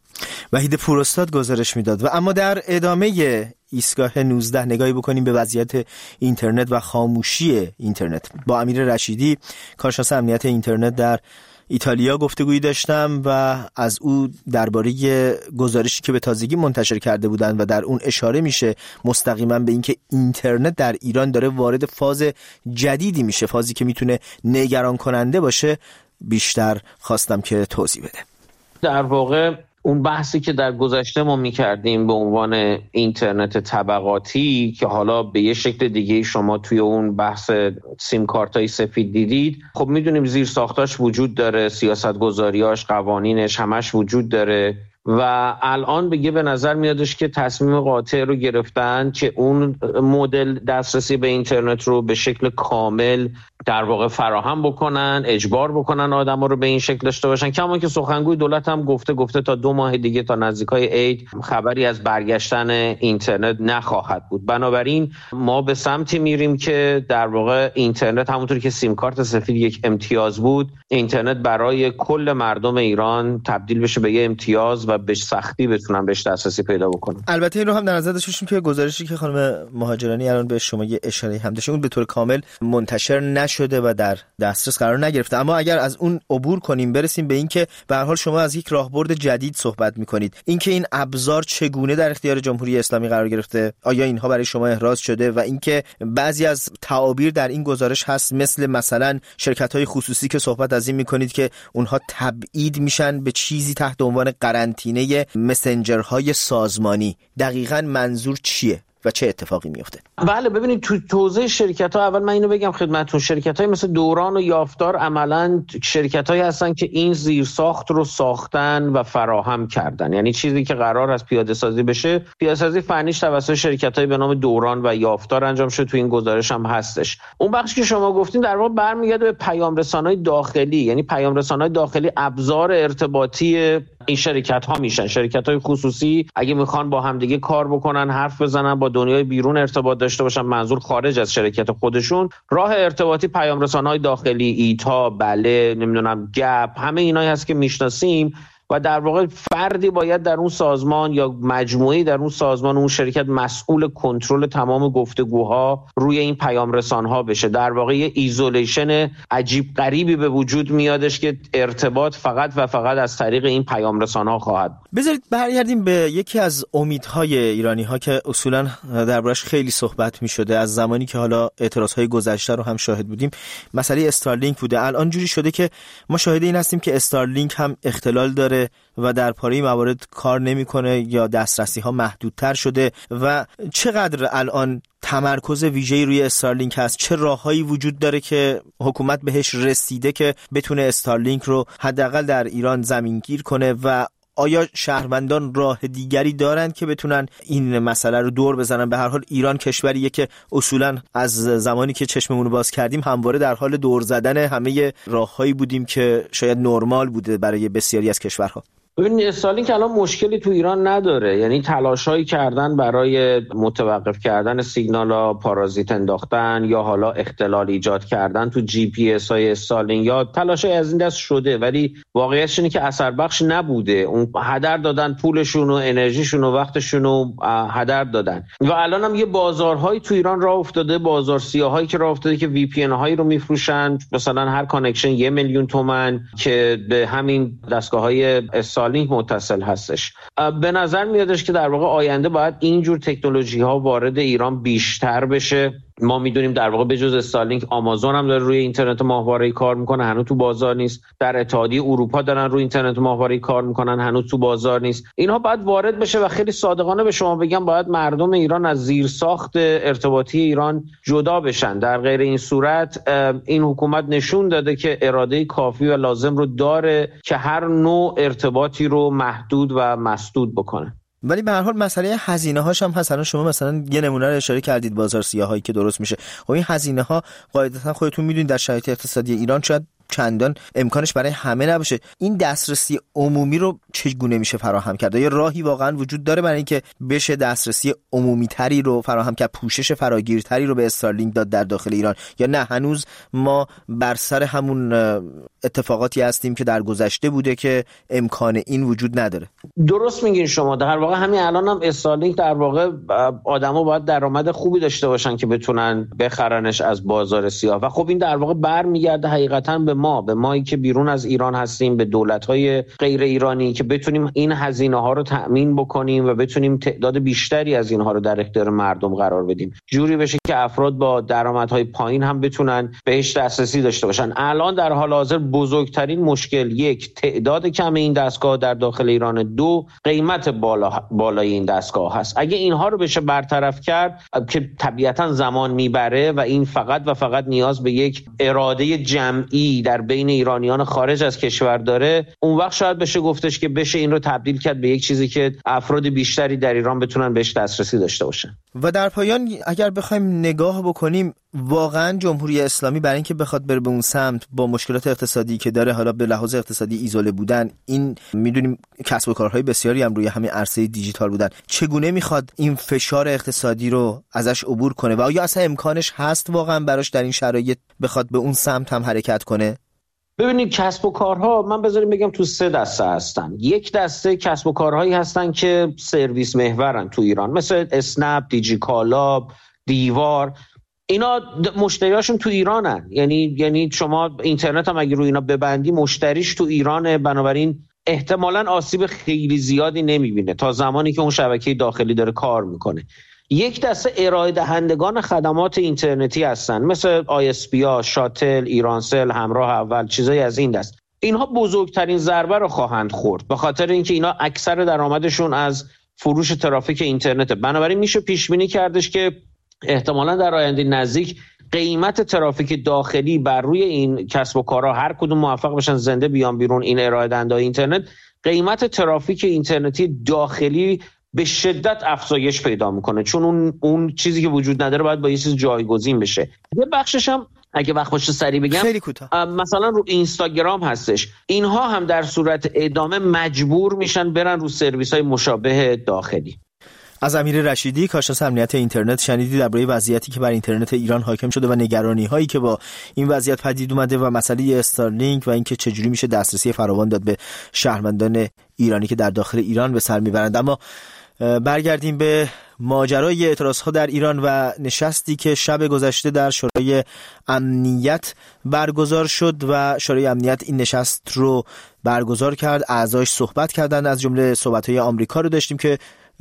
وحید پوراستاد گزارش میداد. و اما در ادامه ایستگاه 19 نگاهی بکنیم به وضعیت اینترنت و خاموشی اینترنت. با امیر رشیدی، کارشناس امنیت اینترنت در ایتالیا، گفتگویی داشتم و از او درباره گزارشی که به تازگی منتشر کرده بودند و در اون اشاره میشه مستقیما به اینکه اینترنت در ایران داره وارد فاز جدیدی میشه، فازی که میتونه نگران کننده باشه، بیشتر خواستم که توضیح بده. در واقع اون بحثی که در گذشته ما می‌کردیم به عنوان اینترنت طبقاتی که حالا به یه شکل دیگه شما توی اون بحث سیم کارتای سفید دیدید، خب میدونیم زیر ساختاش وجود داره، سیاست‌گذاریاش، قوانینش همش وجود داره و الان به نظر میادش که تصمیم قاطع رو گرفتن که اون مدل دسترسی به اینترنت رو به شکل کامل در واقع فراهم بکنن، اجبار بکنن آدما رو به این شکل داشته باشن. کما که سخنگوی دولت هم گفته تا 2 ماه دیگه، تا نزدیکای عید، خبری از برگشتن اینترنت نخواهد بود. بنابراین ما به سمتی میریم که در واقع اینترنت همونطور که سیم کارت سفید یک امتیاز بود، اینترنت برای کل مردم ایران تبدیل بشه به یه امتیاز و به سختی بتونن بهش دسترسی پیدا بکنن. البته این رو هم در نظر داشته باشیم که گزارشی که خانم مهاجرانی الان به شما یه اشاره هم داشتن، اون به طور کامل منتشر نشده و در دسترس قرار نگرفته. اما اگر از اون عبور کنیم برسیم به این که به هر حال شما از یک راهبرد جدید صحبت می‌کنید، اینکه این ابزار چگونه در اختیار جمهوری اسلامی قرار گرفته، آیا اینها برای شما احراز شده و اینکه بعضی از تعابیر در این گزارش هست مثلا شرکت‌های خصوصی که صحبت از این می‌کنید که اونها تبعید میشن به چیزی تحت عنوان قرنطینه مسنجرهای سازمانی. دقیقاً منظور چیه و چه اتفاقی میفته؟ بله، ببینید تو توزیع شرکت‌ها، اول من اینو بگم خدمتتون، شرکت‌های مثل دوران و یافتار عملاً شرکت‌هایی هستن که این زیرساخت رو ساختن و فراهم کردن. یعنی چیزی که قرار است پیاده‌سازی بشه، پیاده‌سازی فنیش توسط شرکت‌های به نام دوران و یافتار انجام شده. تو این گزارش هم هستش. اون بخشی که شما گفتین در واقع برمیگرده به پیام‌رسان‌های داخلی. یعنی پیام‌رسان‌های داخلی ابزار ارتباطی این شرکت ها میشن. شرکت های خصوصی اگه میخوان با همدیگه کار بکنن، حرف بزنن، با دنیای بیرون ارتباط داشته باشن، منظور خارج از شرکت خودشون، راه ارتباطی پیام رسان‌های داخلی، ایتا، بله، نمیدونم گپ، همه اینایی هست که میشناسیم و در واقع فردی باید در اون سازمان یا مجموعه‌ای در اون سازمان، اون شرکت مسئول کنترل تمام گفتگوها روی این پیام رسان‌ها بشه. در واقع یه ایزولیشن عجیب غریبی به وجود میادش که ارتباط فقط و فقط از طریق این پیام رسان‌ها خواهد. بذارید برگردیم به یکی از امیدهای ایرانی‌ها که اصولاً دربارش خیلی صحبت می‌شده از زمانی که حالا اعتراض‌های گذشته رو هم شاهد بودیم. مسئله استارلینک بوده. الان جوری شده که ما شاهد این هستیم که استارلینک هم اختلال داره و در پاره موارد کار نمیکنه یا دسترسی ها محدودتر شده. و چقدر الان تمرکز ویژه‌ای روی استارلینک هست؟ چه راههایی وجود داره که حکومت بهش رسیده که بتونه استارلینک رو حداقل در ایران زمینگیر کنه و آیا شهروندان راه دیگری دارند که بتونن این مسئله رو دور بزنن؟ به هر حال ایران کشوریه که اصولا از زمانی که چشممون رو باز کردیم همواره در حال دور زدن همه راههایی بودیم که شاید نرمال بوده برای بسیاری از کشورها. ببین استارلینک الان مشکلی تو ایران نداره، یعنی تلاشایی کردن برای متوقف کردن سیگنالا، پارازیت انداختن یا حالا اختلال ایجاد کردن تو جی پی اس های استارلینک یا تلاشای از این دست شده، ولی واقعیتش اینه که اثر بخش نبوده. اون هدر دادن پولشون و انرژیشون و وقتشون رو هدر دادن و الان هم یه بازارهایی تو ایران راه افتاده، بازار سیاهایی که راه افتاده که وی پی ان هایی رو میفروشن، مثلا هر کانکشن 1 میلیون تومان که به همین دستگاه‌های لینک متصل هستش. به نظر میادش که در واقع آینده باید اینجور تکنولوژی ها وارد ایران بیشتر بشه. ما میدونیم در واقع به جز استارلینک آمازون هم داره روی اینترنت ماهواره‌ای کار میکنه، هنوز تو بازار نیست. در اتحادیه اروپا دارن روی اینترنت ماهواره‌ای کار میکنن، هنوز تو بازار نیست. اینها باید وارد بشه و خیلی صادقانه به شما بگم باید مردم ایران از زیرساخت ارتباطی ایران جدا بشن. در غیر این صورت این حکومت نشون داده که اراده کافی و لازم رو داره که هر نوع ارتباطی رو محدود و مسدود بکنه. ولی به هر حال مسئله هزینه هاش هم هست. شما مثلا یه نمونه رو اشاره کردید، بازار سیاهایی که درست میشه. خب این هزینه ها قاعدتا خودتون میدونید در شرایط اقتصادی ایران شاید چندان امکانش برای همه نباشه. این دسترسی عمومی رو چگونه میشه فراهم کرد؟ یا راهی واقعا وجود داره برای اینکه بشه دسترسی عمومی تری رو فراهم کرد، پوشش فراگیرتری رو به استارلینک داد در داخل ایران؟ یا نه هنوز ما بر سر همون اتفاقاتی هستیم که در گذشته بوده که امکان این وجود نداره؟ درست میگین شما. در واقع همین الان هم استارلینک در واقع آدما باید درآمد خوبی داشته باشن که بتونن بخرنش از بازار سیاه و خب این در واقع برمیگرده حقیقتا به مایی که بیرون از ایران هستیم، به دولت‌های غیر ایرانی که بتونیم این هزینه‌ها رو تأمین بکنیم و بتونیم تعداد بیشتری از اینها رو در اختیار مردم قرار بدیم، جوری بشه که افراد با درآمدهای پایین هم بتونن بهش دسترسی داشته باشن. الان در حال حاضر بزرگترین مشکل 1 تعداد کم این دستگاه در داخل ایران، 2 قیمت بالای این دستگاه هست. اگه اینها رو بشه برطرف کرد که طبیعتاً زمان میبره و این فقط و فقط نیاز به یک اراده جمعی در بین ایرانیان خارج از کشور داره، اون وقت شاید بشه گفتش که بشه این رو تبدیل کرد به یک چیزی که افراد بیشتری در ایران بتونن بهش دسترسی داشته باشن. و در پایان اگر بخوایم نگاه بکنیم، واقعا جمهوری اسلامی برای اینکه بخواد بره به اون سمت با مشکلات اقتصادی که داره، حالا به لحاظ اقتصادی ایزوله بودن، این میدونیم کسب و کارهای بسیاری هم روی همین عرصه دیجیتال بودن، چگونه میخواد این فشار اقتصادی رو ازش عبور کنه و آیا اصلا امکانش هست واقعا براش در این شرایط بخواد به اون سمت هم حرکت کنه؟ ببینید کسب و کارها من بذاریم بگم تو 3 دسته هستن. یک دسته کسب و کارهایی هستن که سرویس محورن تو ایران، مثل اسنپ، دیجیکالا، دیوار. اینا مشتریاشون تو ایرانن، یعنی شما اینترنت هم اگه روی اینا ببندی مشتریش تو ایرانه، بنابراین احتمالاً آسیب خیلی زیادی نمیبینه تا زمانی که اون شبکه داخلی داره کار میکنه. یک دسته ارائه دهندگان خدمات اینترنتی هستن، مثل ISP، شاتل، ایرانسل، همراه اول، چیزایی از این دست. اینها بزرگترین ضربه رو خواهند خورد به خاطر اینکه اینا اکثر درآمدشون از فروش ترافیک اینترنته. بنابراین میشه پیش بینی کردش که احتمالاً در آینده نزدیک قیمت ترافیک داخلی بر روی این کسب و کارها، هر کدوم موفق بشن زنده بیان بیرون این ارائه دهنده‌های اینترنت، قیمت ترافیک اینترنتی داخلی به شدت افزایش پیدا میکنه، چون اون چیزی که وجود نداره باید با یه چیز جایگزین بشه. یه بخشش هم اگه وقت باشه سریع بگم، خیلی کوتاه. مثلا رو اینستاگرام هستش، اینها هم در صورت ادامه مجبور میشن برن رو سرویس‌های مشابه داخلی. از امیر رشیدی کارشناس امنیت اینترنت شنیدی درباره وضعیتی که بر اینترنت ایران حاکم شده و نگرانی هایی که با این وضعیت پدید اومده و مسئله استارلینک و اینکه چجوری میشه دسترسی فراوان داد به شهروندان ایرانی که در داخل ایران به سر میبرند. اما برگردیم به ماجرای اعتراضها در ایران و نشستی که شب گذشته در شورای امنیت برگزار شد و شورای امنیت این نشست رو برگزار کرد. اعضاش صحبت کردن، از جمله صحبت‌های آمریکا رو داشتیم که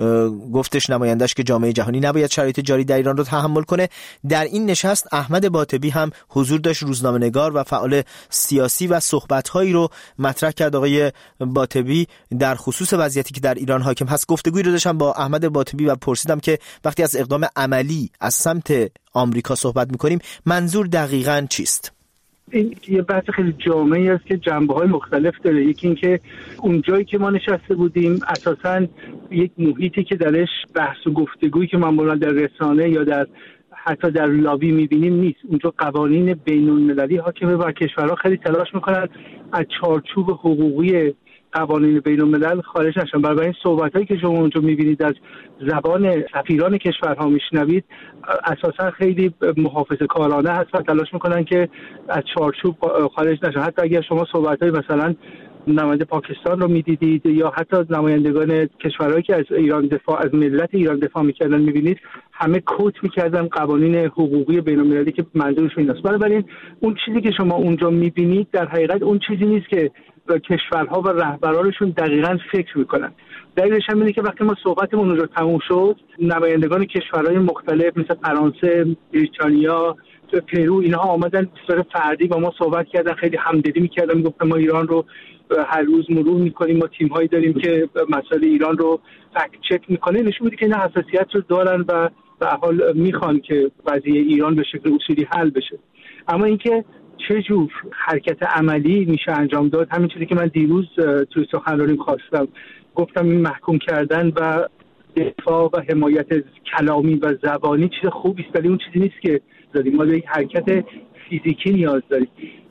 گفتش نمایندش که جامعه جهانی نباید شرایط جاری در ایران رو تحمل کنه. در این نشست احمد باطبی هم حضور داشت، روزنامه‌نگار و فعال سیاسی، و صحبت‌هایی رو مطرح کرد آقای باطبی در خصوص وضعیتی که در ایران حاکم هست. گفتگویی رو داشتم با احمد باطبی و پرسیدم که وقتی از اقدام عملی از سمت آمریکا صحبت می‌کنیم منظور دقیقاً چیست؟ این یه بحث خیلی جامعی است که جنبه‌های مختلف داره. یکی این که اون جایی که ما نشسته بودیم اساساً یک محیطی که درش بحث و گفتگویی که معمولاً در رسانه یا حتی در لابی می‌بینیم نیست. اونجا قوانین بین‌المللی حاکمه و کشورها خیلی تلاش می‌کنن از چارچوب حقوقی قوانین بین‌الملل خارج نشن. برای این صحبتایی که شما اونجا می‌بینید از زبان سفیران کشورها میشنوید اساسا خیلی محافظه‌کارانه هست و تلاش میکنن که از چارچوب خارج نشن. حتی اگر شما صحبتای مثلا نماینده پاکستان رو میدیدید یا حتی نمایندگان کشورهایی که از ایران از ملت ایران دفاع میکردن میبینید همه کوت میکردن قوانین حقوقی بین‌المللی که منظورشون اینه. بنابراین اون چیزی که شما اونجا میبینید در حقیقت اون چیزی نیست که کشورها و رهبرانشون دقیقاً فکر میکنن. دلیلش هم اینه که وقتی ما صحبتمون اونجا تموم شد، نمایندگان کشورهای مختلف مثل فرانسه، بریتانیا، پرو، اینها آمدن به صورت فردی با ما صحبت کردن، خیلی همدلی میکردن، میگفتن ما ایران رو هر روز مرور میکنیم، ما تیم‌هایی داریم که مسائل ایران رو فکت چک میکنه. نشون میده که اینا حساسیت رو دارن و به حال میخوان که قضیه ایران به شکل اصولی حل بشه. اما اینکه چه جور حرکت عملی میشه انجام داد، همین چیزی که من دیروز توی سخنرانیم خواستم گفتم، این محکوم کردن و دفاع و حمایت کلامی و زبانی چیز خوبی است، ولی اون چیزی نیست که داریم. ما یک حرکت فیزیکی نیاز داریم.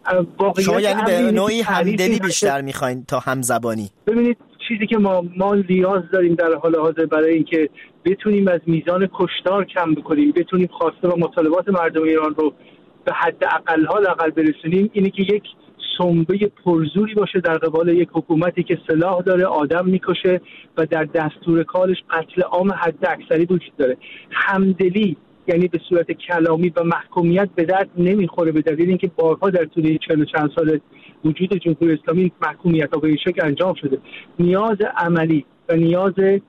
شما یعنی به نوعی همدلی بیشتر میخواین تا همزبانی؟ ببینید چیزی که ما نیاز داریم در حال حاضر برای اینکه بتونیم از میزان کشتار کم بکنیم، بتونیم خواسته و مطالبات مردم ایران رو به حد اقل برسونیم، اینه که یک سنبه پرزوری باشه در قبال یک حکومتی که سلاح داره، آدم میکشه و در دستور کارش قتل عام حد اکثری وجود داره. همدلی یعنی به صورت کلامی و محکومیت به درد نمیخوره، به دلیل اینکه بارها در طول 40 چند سال وجود جمهوری اسلامی محکومیت‌ها به این شکل انجام شده. نیاز عملی و نیاز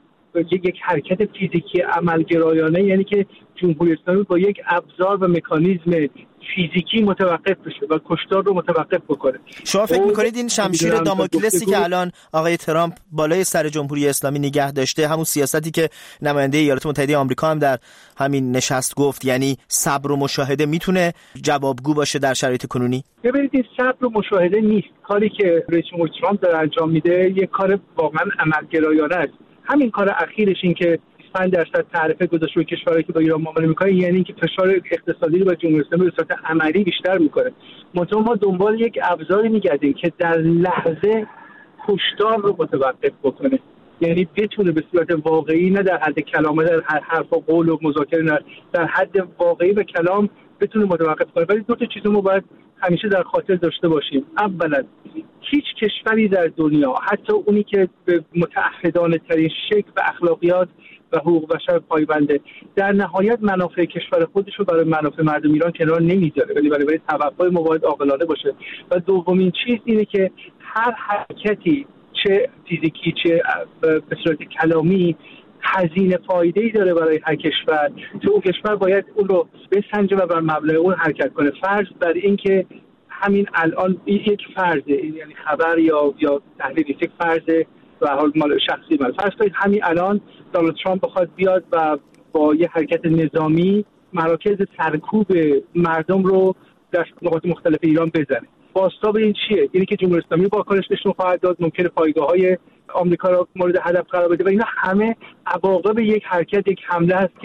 یک حرکت فیزیکی عملگرایانه، یعنی که جمهوری اسلامی با یک ابزار و مکانیزم فیزیکی متوقف بشه و کشتار رو متوقف بکنه. شما فکر می‌کنید این شمشیر داموکلسی که الان آقای ترامپ بالای سر جمهوری اسلامی نگه داشته، همون سیاستی که نماینده ایالات متحده آمریکا هم در همین نشست گفت، یعنی صبر و مشاهده، میتونه جوابگو باشه در شرایط کنونی؟ ببینید این صبر و مشاهده نیست. کاری که رئیس جمهور ترامپ داره انجام میده یک کار واقعا عملگرایانه است. همین کار اخیرش این که 5% تعرفه گذاشته به کشورهایی که با ایران معامله میکنه، یعنی اینکه فشار اقتصادی رو به جمهوری اسلامی به صورت عملی بیشتر میکنه. منتها ما دنبال یک ابزاری میگردیم که در لحظه کشتار رو متوقف بکنه، یعنی بتونه به صورت واقعی، نه در حد کلام، در حرف و قول و مذاکره، نه در حد واقعی و کلام بتونه متوقف کنه. ولی دو تا چیزو ما باید همیشه در خاطر داشته باشیم. اولا هیچ کشوری در دنیا، حتی اونی که به متعهدانه ترین شکل و اخلاقیات و حقوق بشر پایبنده، در نهایت منافع کشور خودش رو برای منافع مردم ایران کنار نمیذاره، ولی برای توقع ما باید عاقلانه باشه. و دومین چیز اینه که هر حرکتی، چه فیزیکی چه به صورت کلامی، هزینه فایده‌ای داره برای هر کشور. تو اون کشور باید اون رو بسنجه و بر مبنای اون حرکت کنه. فرض بر این که همین الان یک فرضه، یعنی خبر یا تحلیل، یک فرضه و حال مال شخصی من، فرض کنید همین الان دونالد ترامپ بخواد بیاد و با یه حرکت نظامی مراکز سرکوب مردم رو در نقاط مختلف ایران بزنه. بازتاب این چیه؟ اینی که جمهوری اسلامی واکنش نشون خواهد داد، ممکنه پایگاه‌های آمریکا را مورد هدف قرار بده و اینا همه عواقب یک حرکت، یک حمله است که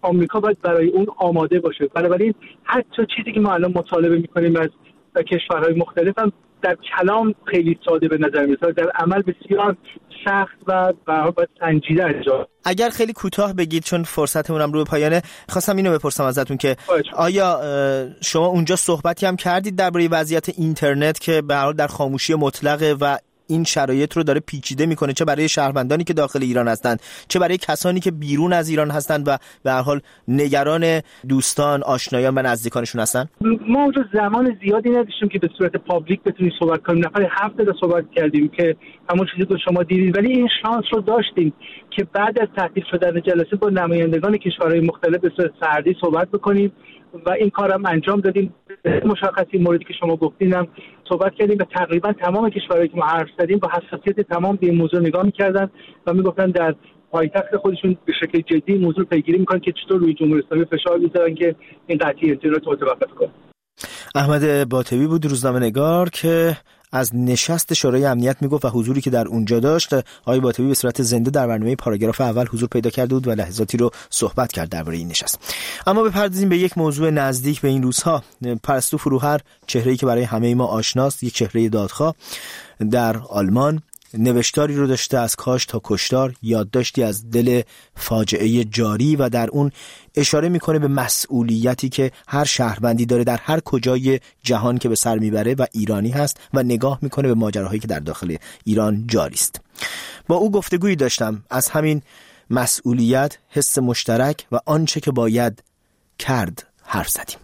آمریکا باید برای اون آماده باشه. بنابراین حتی چیزی که ما الان مطالبه می‌کنیم از کشورهای مختلف هم در کلام خیلی ساده به نظر میاد، در عمل بسیار سخت و باید سنجیده انجام. اگر خیلی کوتاه بگید چون فرصتمون هم رو به پایانه، خواستم اینو بپرسم ازتون که آیا شما اونجا صحبتی هم کردید درباره وضعیت اینترنت که به هر حال در خاموشی مطلقه و این شرایط رو داره پیچیده میکنه، چه برای شهروندانی که داخل ایران هستند چه برای کسانی که بیرون از ایران هستند و به هر حال نگران دوستان، آشنایان و نزدیکانشون هستن؟ ما اونجا زمان زیادی نداشتیم که به صورت پابلیک بتونیم صحبت کنیم. نفر 7 دقیقه صحبت کردیم که همون چیزی که شما دیدید، ولی این شانس رو داشتیم که بعد از تعطیل شدن جلسه با نمایندگان کشورهای مختلف به صورت فردی صحبت بکنیم و این کارم انجام دادیم. مشخصی موردی که شما گفتین هم صحبت کردیم و تقریبا تمام کشورهایی که ما حرف زدیم با حساسیت تمام به این موضوع نگاه می‌کردن و میگفتن در پایتخت خودشون به شکل جدی موضوع پیگیری می‌کنن که چطور روی جمهوری اسلامی فشار بذارن که این قطعی اینترنت رو متوقف کنه. احمد باطبی بود، روزنامه‌نگار، که از نشست شورای امنیت میگفت و حضوری که در اونجا داشت. آقای باطبی به صورت زنده در برنامه پاراگراف اول حضور پیدا کرده بود و لحظاتی رو صحبت کرد درباره این نشست. اما بپردازیم به یک موضوع نزدیک به این روزها. پرستو فروهر، چهره‌ای که برای همه ما آشناست، یک چهره دادخواه، در آلمان نوشتاری رو داشته از کاش تا کشتار، یادداشتی از دل فاجعه جاری و در اون اشاره میکنه به مسئولیتی که هر شهروندی داره در هر کجای جهان که به سر میبره و ایرانی هست و نگاه میکنه به ماجراهایی که در داخل ایران جاری است. با او گفتگویی داشتم، از همین مسئولیت، حس مشترک و آنچه که باید کرد حرف زدیم.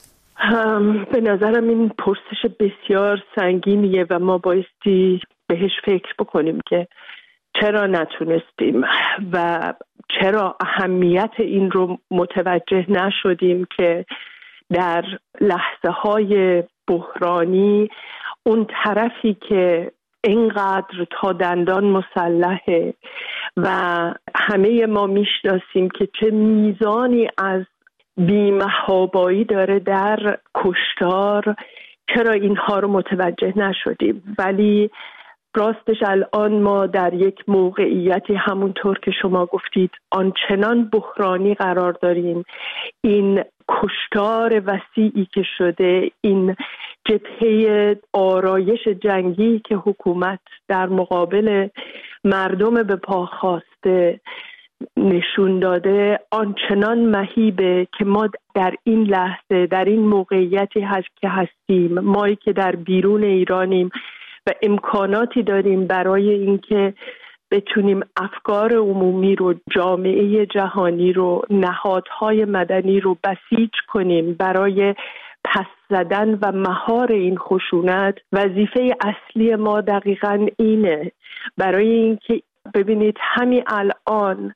به نظرم این پرسش بسیار سنگینیه و ما بایستی بهش فکر بکنیم که چرا نتونستیم و چرا اهمیت این رو متوجه نشدیم که در لحظه های بحرانی اون طرفی که اینقدر تا دندان مسلحه و همه ما میشناسیم که چه میزانی از بی‌محابایی داره در کشتار، چرا اینها رو متوجه نشدیم. ولی راستش الان ما در یک موقعیتی همونطور که شما گفتید آنچنان بحرانی قرار داریم. این کشتار وسیعی که شده، این جبهه آرایش جنگی که حکومت در مقابل مردم به پا خواسته نشون داده، آنچنان مهیبه که ما در این لحظه، در این موقعیتی که هستیم، مایی که در بیرون ایرانیم و امکاناتی داریم برای اینکه بتونیم افکار عمومی رو، جامعه جهانی رو، نهادهای مدنی رو بسیج کنیم برای پس زدن و مهار این خشونت. وظیفه اصلی ما دقیقاً اینه، برای اینکه ببینید همین الان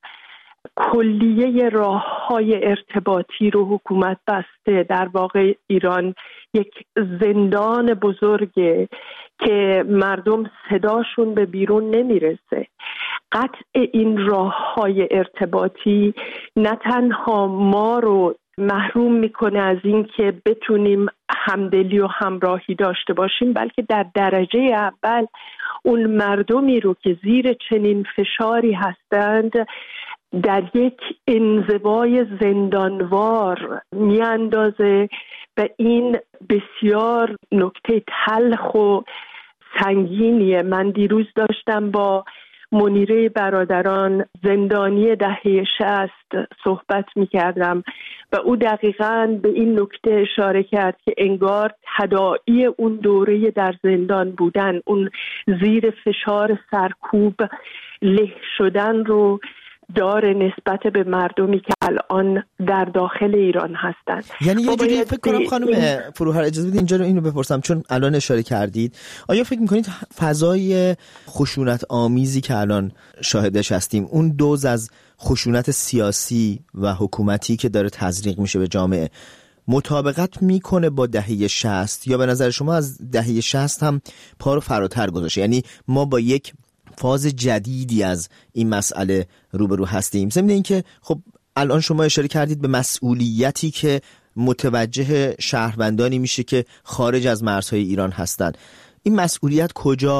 کلیه راه‌های ارتباطی رو حکومت بسته. در واقع ایران یک زندان بزرگه که مردم صداشون به بیرون نمیرسه. قطع این راه‌های ارتباطی نه تنها ما رو محروم میکنه از این که بتونیم همدلی و همراهی داشته باشیم، بلکه در درجه اول اون مردمی رو که زیر چنین فشاری هستند در یک انزوای زندانوار میاندازه و این بسیار نکته تلخ و سنگینیه. من دیروز داشتم با منیره برادران زندانی دهه 60 صحبت می‌کردم و او دقیقاً به این نکته اشاره کرد که انگار تداعی اون دوره در زندان بودن، اون زیر فشار سرکوب له شدن رو داره نسبت به مردمی که الان در داخل ایران هستند. یعنی یه جوری فکر کنم خانم فروهر، اجازه بدید اینجا رو اینو بپرسم چون الان اشاره کردید، آیا فکر میکنید فضای خشونت آمیزی که الان شاهدش هستیم، اون دوز از خشونت سیاسی و حکومتی که داره تزریق میشه به جامعه، مطابقت میکنه با دهه 60 یا به نظر شما از دهه 60 هم پا رو فراتر گذاشته؟ یعنی ما با یک فاز جدیدی از این مسئله روبرو هستیم. ضمن اینکه خب الان شما اشاره کردید به مسئولیتی که متوجه شهروندانی میشه که خارج از مرزهای ایران هستند. این مسئولیت کجا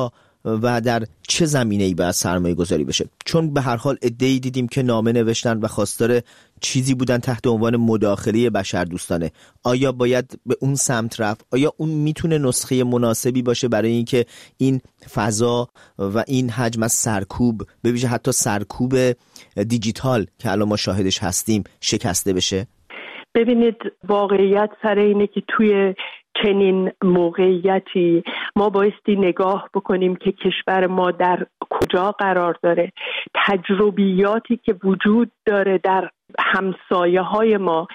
و در چه زمینه‌ای باید سرمایه گذاری بشه؟ چون به هر حال عده‌ای دیدیم که نامه نوشتن و خواستار چیزی بودن تحت عنوان مداخله بشردوستانه. آیا باید به اون سمت رفت؟ آیا اون میتونه نسخه مناسبی باشه برای اینکه این فضا و این حجم از سرکوب، به ویژه حتی سرکوب دیجیتال که الان ما شاهدش هستیم، شکسته بشه؟ ببینید، واقعیت سر اینه که توی چنین موقعیتی ما بایستی نگاه بکنیم که کشور ما در کجا قرار داره، تجربیاتی که وجود داره در همسایه های ما،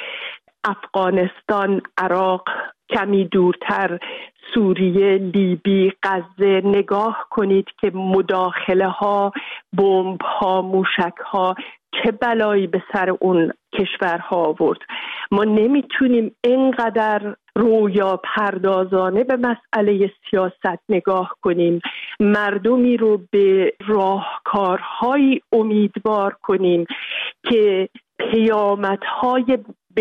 افغانستان، عراق، کمی دورتر سوریه، لیبی، غزه، نگاه کنید که مداخله ها، بمب ها، موشک ها چه بلایی به سر اون کشورها آورد. ما نمیتونیم اینقدر رویا پردازانه به مسئله سیاست نگاه کنیم، مردمی رو به راهکارهایی امیدوار کنیم که پیامدهای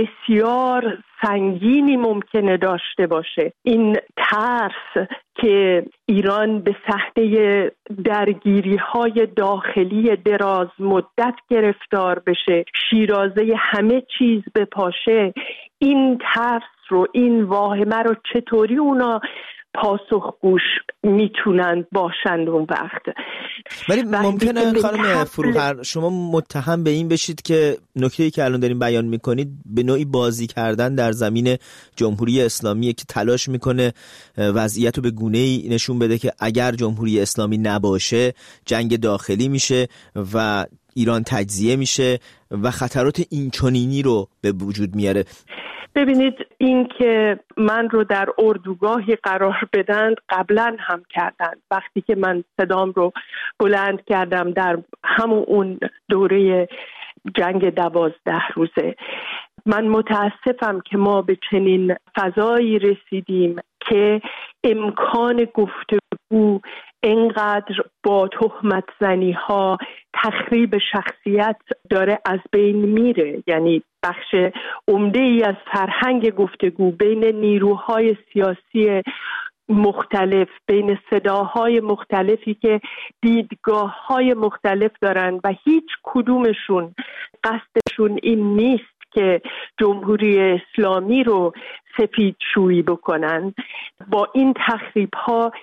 بسیار سنگینی ممکنه داشته باشه. این ترس که ایران به صحنه درگیری‌های داخلی دراز مدت گرفتار بشه، شیرازه همه چیز بپاشه، این ترس رو، این واهمه رو چطوری اونا پاسخگوش میتونن باشند اون وقت؟ ولی ممکنه خانم فروغر شما متهم به این بشید که نکته‌ای که الان دارین بیان میکنید به نوعی بازی کردن در زمین جمهوری اسلامی که تلاش میکنه وضعیت رو به گونه‌ای نشون بده که اگر جمهوری اسلامی نباشه جنگ داخلی میشه و ایران تجزیه میشه و خطرات اینچنینی رو به وجود میاره. ببینید، این که من رو در اردوگاهی قرار بدند قبلا هم کردند. وقتی که من صدام رو بلند کردم در همون اون دوره جنگ 12 روزه، من متاسفم که ما به چنین فضایی رسیدیم که امکان گفتگو اینقدر با تهمت زنی ها، تخریب شخصیت داره از بین میره. یعنی بخش عمده ای از فرهنگ گفتگو بین نیروهای سیاسی مختلف، بین صداهای مختلفی که دیدگاه‌های مختلف دارن و هیچ کدومشون قصدشون این نیست که جمهوری اسلامی رو سفیدشویی بکنن، با این تخریب‌ها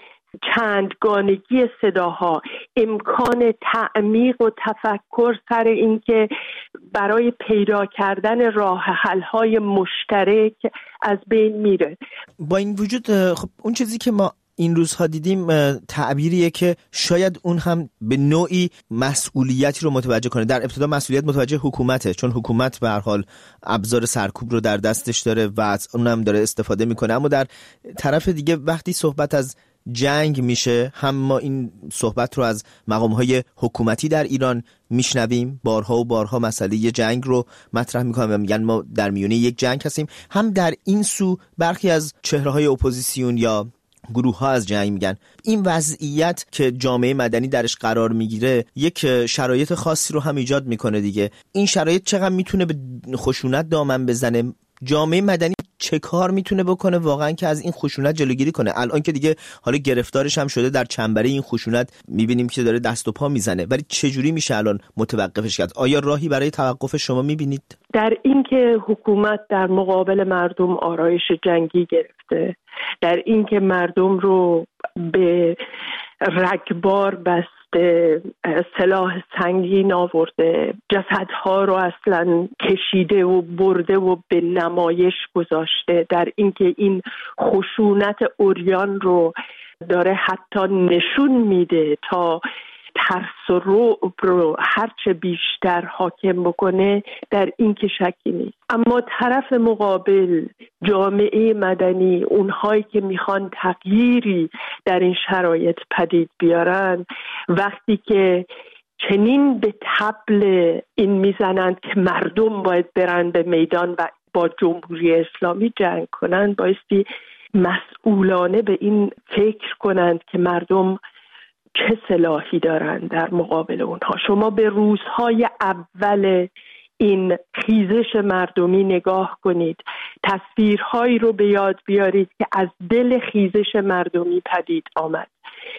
چندگانگی صداها، امکان تعمیق و تفکر سر اینکه برای پیدا کردن راه حل‌های مشترک از بین میره. با این وجود خب اون چیزی که ما این روزها دیدیم تعبیریه که شاید اون هم به نوعی مسئولیتی رو متوجه کنه. در ابتدا مسئولیت متوجه حکومته، چون حکومت به هر حال ابزار سرکوب رو در دستش داره و از اونم داره استفاده میکنه. اما در طرف دیگه وقتی صحبت از جنگ میشه، هم ما این صحبت رو از مقام‌های حکومتی در ایران میشنویم، بارها و بارها مسئله جنگ رو مطرح میکنن و میگن ما در میونه یک جنگ هستیم. هم در این سو برخی از چهره‌های اپوزیسیون یا گروه ها از جنگ میگن. این وضعیت که جامعه مدنی درش قرار میگیره یک شرایط خاصی رو هم ایجاد میکنه دیگه. این شرایط چقدر میتونه به خشونت دامن بزنه؟ جامعه مدنی چه کار میتونه بکنه واقعا که از این خشونت جلوگیری کنه؟ الان که دیگه حالا گرفتارش هم شده در چنبره این خشونت، میبینیم که داره دست و پا میزنه، ولی چجوری میشه الان متوقفش کرد؟ آیا راهی برای توقف شما میبینید؟ در این که حکومت در مقابل مردم آرایش جنگی گرفته، در این که مردم رو به رگبار بسته، سلاح سنگین آورده، جسدها رو اصلا کشیده و برده و به نمایش گذاشته، در اینکه این خشونت عریان رو داره حتی نشون میده تا ترس و رعب رو هرچه بیشتر حاکم بکنه، در این که شکی نیست. اما طرف مقابل، جامعه مدنی، اونهایی که میخوان تغییری در این شرایط پدید بیارن، وقتی که چنین به طبل این میزنند که مردم باید برن به میدان و با جمهوری اسلامی جنگ کنند، بایستی مسئولانه به این فکر کنند که مردم چه سلاحی دارن در مقابل اونها. شما به روزهای اول این خیزش مردمی نگاه کنید، تصویرهایی رو به یاد بیارید که از دل خیزش مردمی پدید آمد.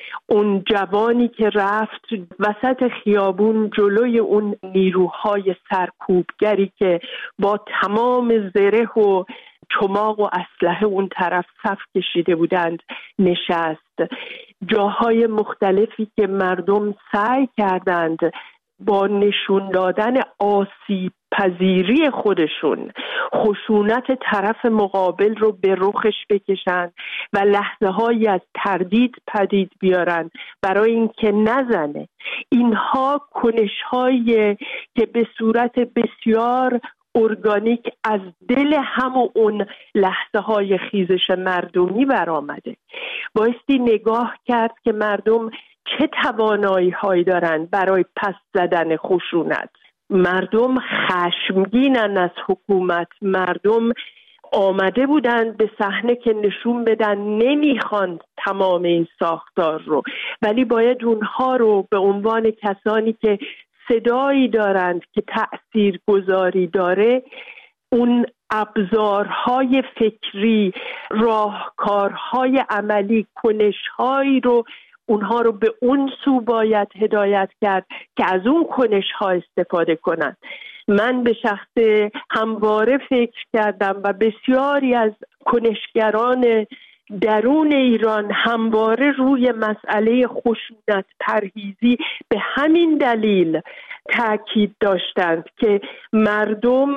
اون جوانی که رفت وسط خیابون جلوی اون نیروهای سرکوبگری که با تمام زره و چماق و اسلحه اون طرف صف کشیده بودند نشست. جاهای مختلفی که مردم سعی کردند با نشون دادن آسیب پذیری خودشون خشونت طرف مقابل رو به رخش بکشن و لحظه هایی از تردید پدید بیارن برای اینکه نزنه. اینها کنش هایی که به صورت بسیار ارگانیک از دل همون اون لحظه های خیزش مردمی برآمده. بایستی نگاه کرد که مردم چه توانایی هایی دارند برای پس زدن خشونت. مردم خشمگینن از حکومت، مردم آمده بودند به صحنه که نشون بدن نمیخوان تمام این ساختار رو، ولی باید اونها رو به عنوان کسانی که صدایی دارند که تأثیر گذاری داره، اون ابزارهای فکری، راهکارهای عملی، کنشهایی رو اونها رو به اون سو باید هدایت کرد که از اون کنشها استفاده کنند. من به شخص همواره فکر کردم و بسیاری از کنشگران درون ایران همواره روی مسئله خشونت پرهیزی به همین دلیل تاکید داشتند که مردم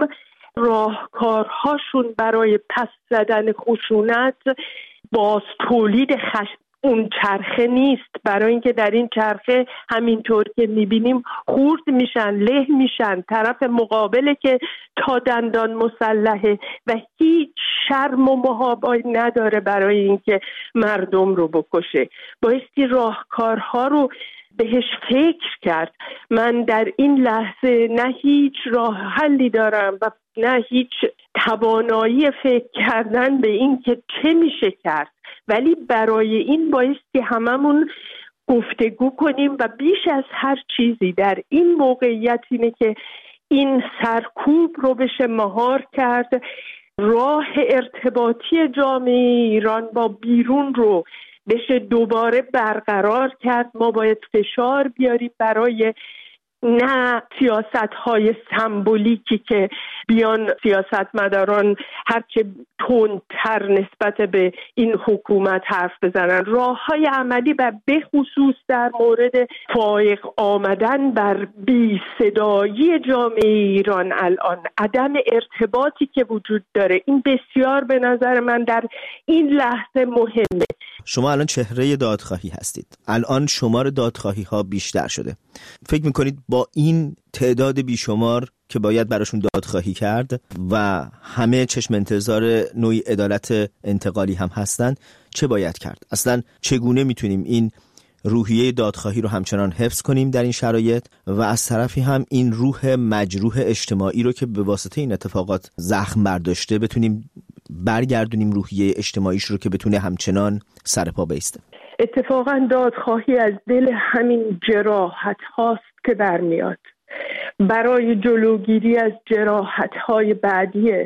راهکارهاشون برای پس زدن خشونت باز تولید اون چرخه نیست، برای اینکه در این چرخه همینطور که میبینیم خورد میشن، له میشن، طرف مقابله که تا دندان مسلحه و هیچ شرم و محابایی نداره برای اینکه مردم رو بکشه. بایستی راهکارها رو بهش فکر کرد. من در این لحظه نه هیچ راه حلی دارم و نه هیچ توانایی فکر کردن به این که چه میشه کرد، ولی برای این بایستی هممون گفتگو کنیم و بیش از هر چیزی در این موقعیت اینه که این سرکوب رو بشه مهار کرد، راه ارتباطی جامعه ایران با بیرون رو بشه دوباره برقرار کرد. ما باید فشار بیاریم برای نه سیاست‌های سمبولیکی که بیان سیاستمداران هرچه تندتر نسبت به این حکومت حرف بزنن، راه‌های عملی و به خصوص در مورد فائق آمدن بر بی صدایی جامعه ایران الان، عدم ارتباطی که وجود داره، این بسیار به نظر من در این لحظه مهمه. شما الان چهره دادخواهی هستید، الان شمار دادخواهی ها بیشتر شده. فکر میکنید با این تعداد بیشمار که باید براشون دادخواهی کرد و همه چشم انتظار نوعی عدالت انتقالی هم هستن، چه باید کرد؟ اصلا چگونه میتونیم این روحیه دادخواهی رو همچنان حفظ کنیم در این شرایط و از طرفی هم این روح مجروح اجتماعی رو که به واسطه این اتفاقات زخم برداشته بتونیم برگردونیم روحیه اجتماعیش رو که بتونه همچنان سر پا بایسته؟ اتفاقا دادخواهی از دل همین جراحت هاست که برمیاد برای جلوگیری از جراحت های بعدیه.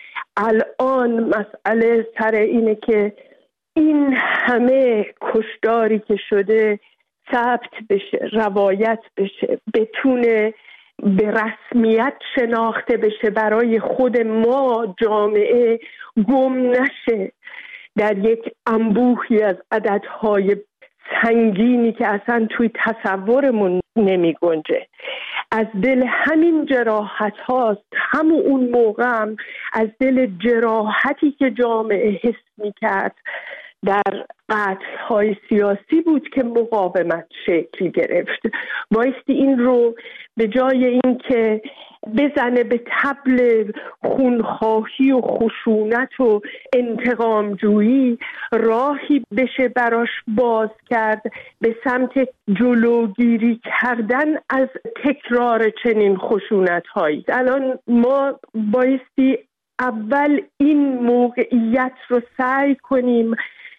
الان مسئله سر اینه که این همه کشداری که شده ثبت بشه، روایت بشه، بتونه به رسمیت شناخته بشه، برای خود ما جامعه گم نشه در یک انبوهی از عددهای سنگینی که اصلا توی تصورمون نمی گنجه. از دل همین جراحت هاست، همون اون موقع هم از دل جراحتی که جامعه حس می کرد در قتل های سیاسی بود که مقاومت شکل گرفت. بایستی این رو به جای این که بزنه به طبل خونخواهی و خشونت و انتقامجویی، راهی بشه براش باز کرد به سمت جلوگیری کردن از تکرار چنین خشونت هایی. الان ما بایستی اول این موقعیت رو سعی کنیم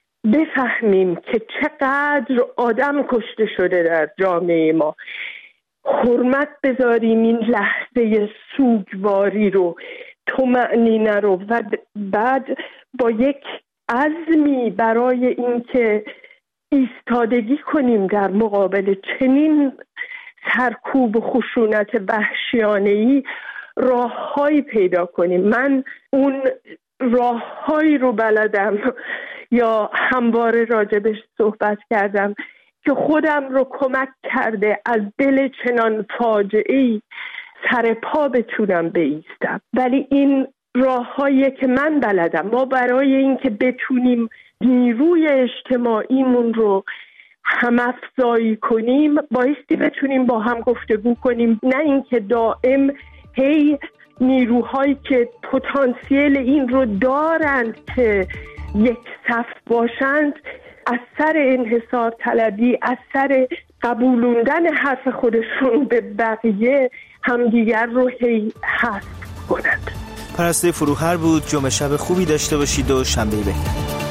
بفهمیم که چقدر آدم کشته شده در جامعه ما، حرمت بذاریم این لحظه سوگواری رو، طمأنینه رو، و بعد با یک عزمی برای اینکه ایستادگی کنیم در مقابل چنین سرکوب و خشونت وحشیانه‌ای، راه‌هایی پیدا کنیم. من اون راه‌هایی رو بلدم یا همواره راجبش صحبت کردم که خودم رو کمک کرده از دل چنان فاجعه‌ای سر پا بتونم بایستم. ولی این راه‌هایی که من بلدم. ما برای اینکه بتونیم نیروی اجتماعیمون رو هم‌افزایی کنیم بایستی بتونیم با هم گفتگو کنیم، نه اینکه دائم هی نیروهایی که پتانسیل این رو دارند که یک صف باشند از سر انحصار طلبی، از سر قبولوندن حرف خودشون به بقیه همدیگر رو هی حذف کنند. پرسته فروهر بود. جمعه شب خوبی داشته باشید و شنبه بهتر.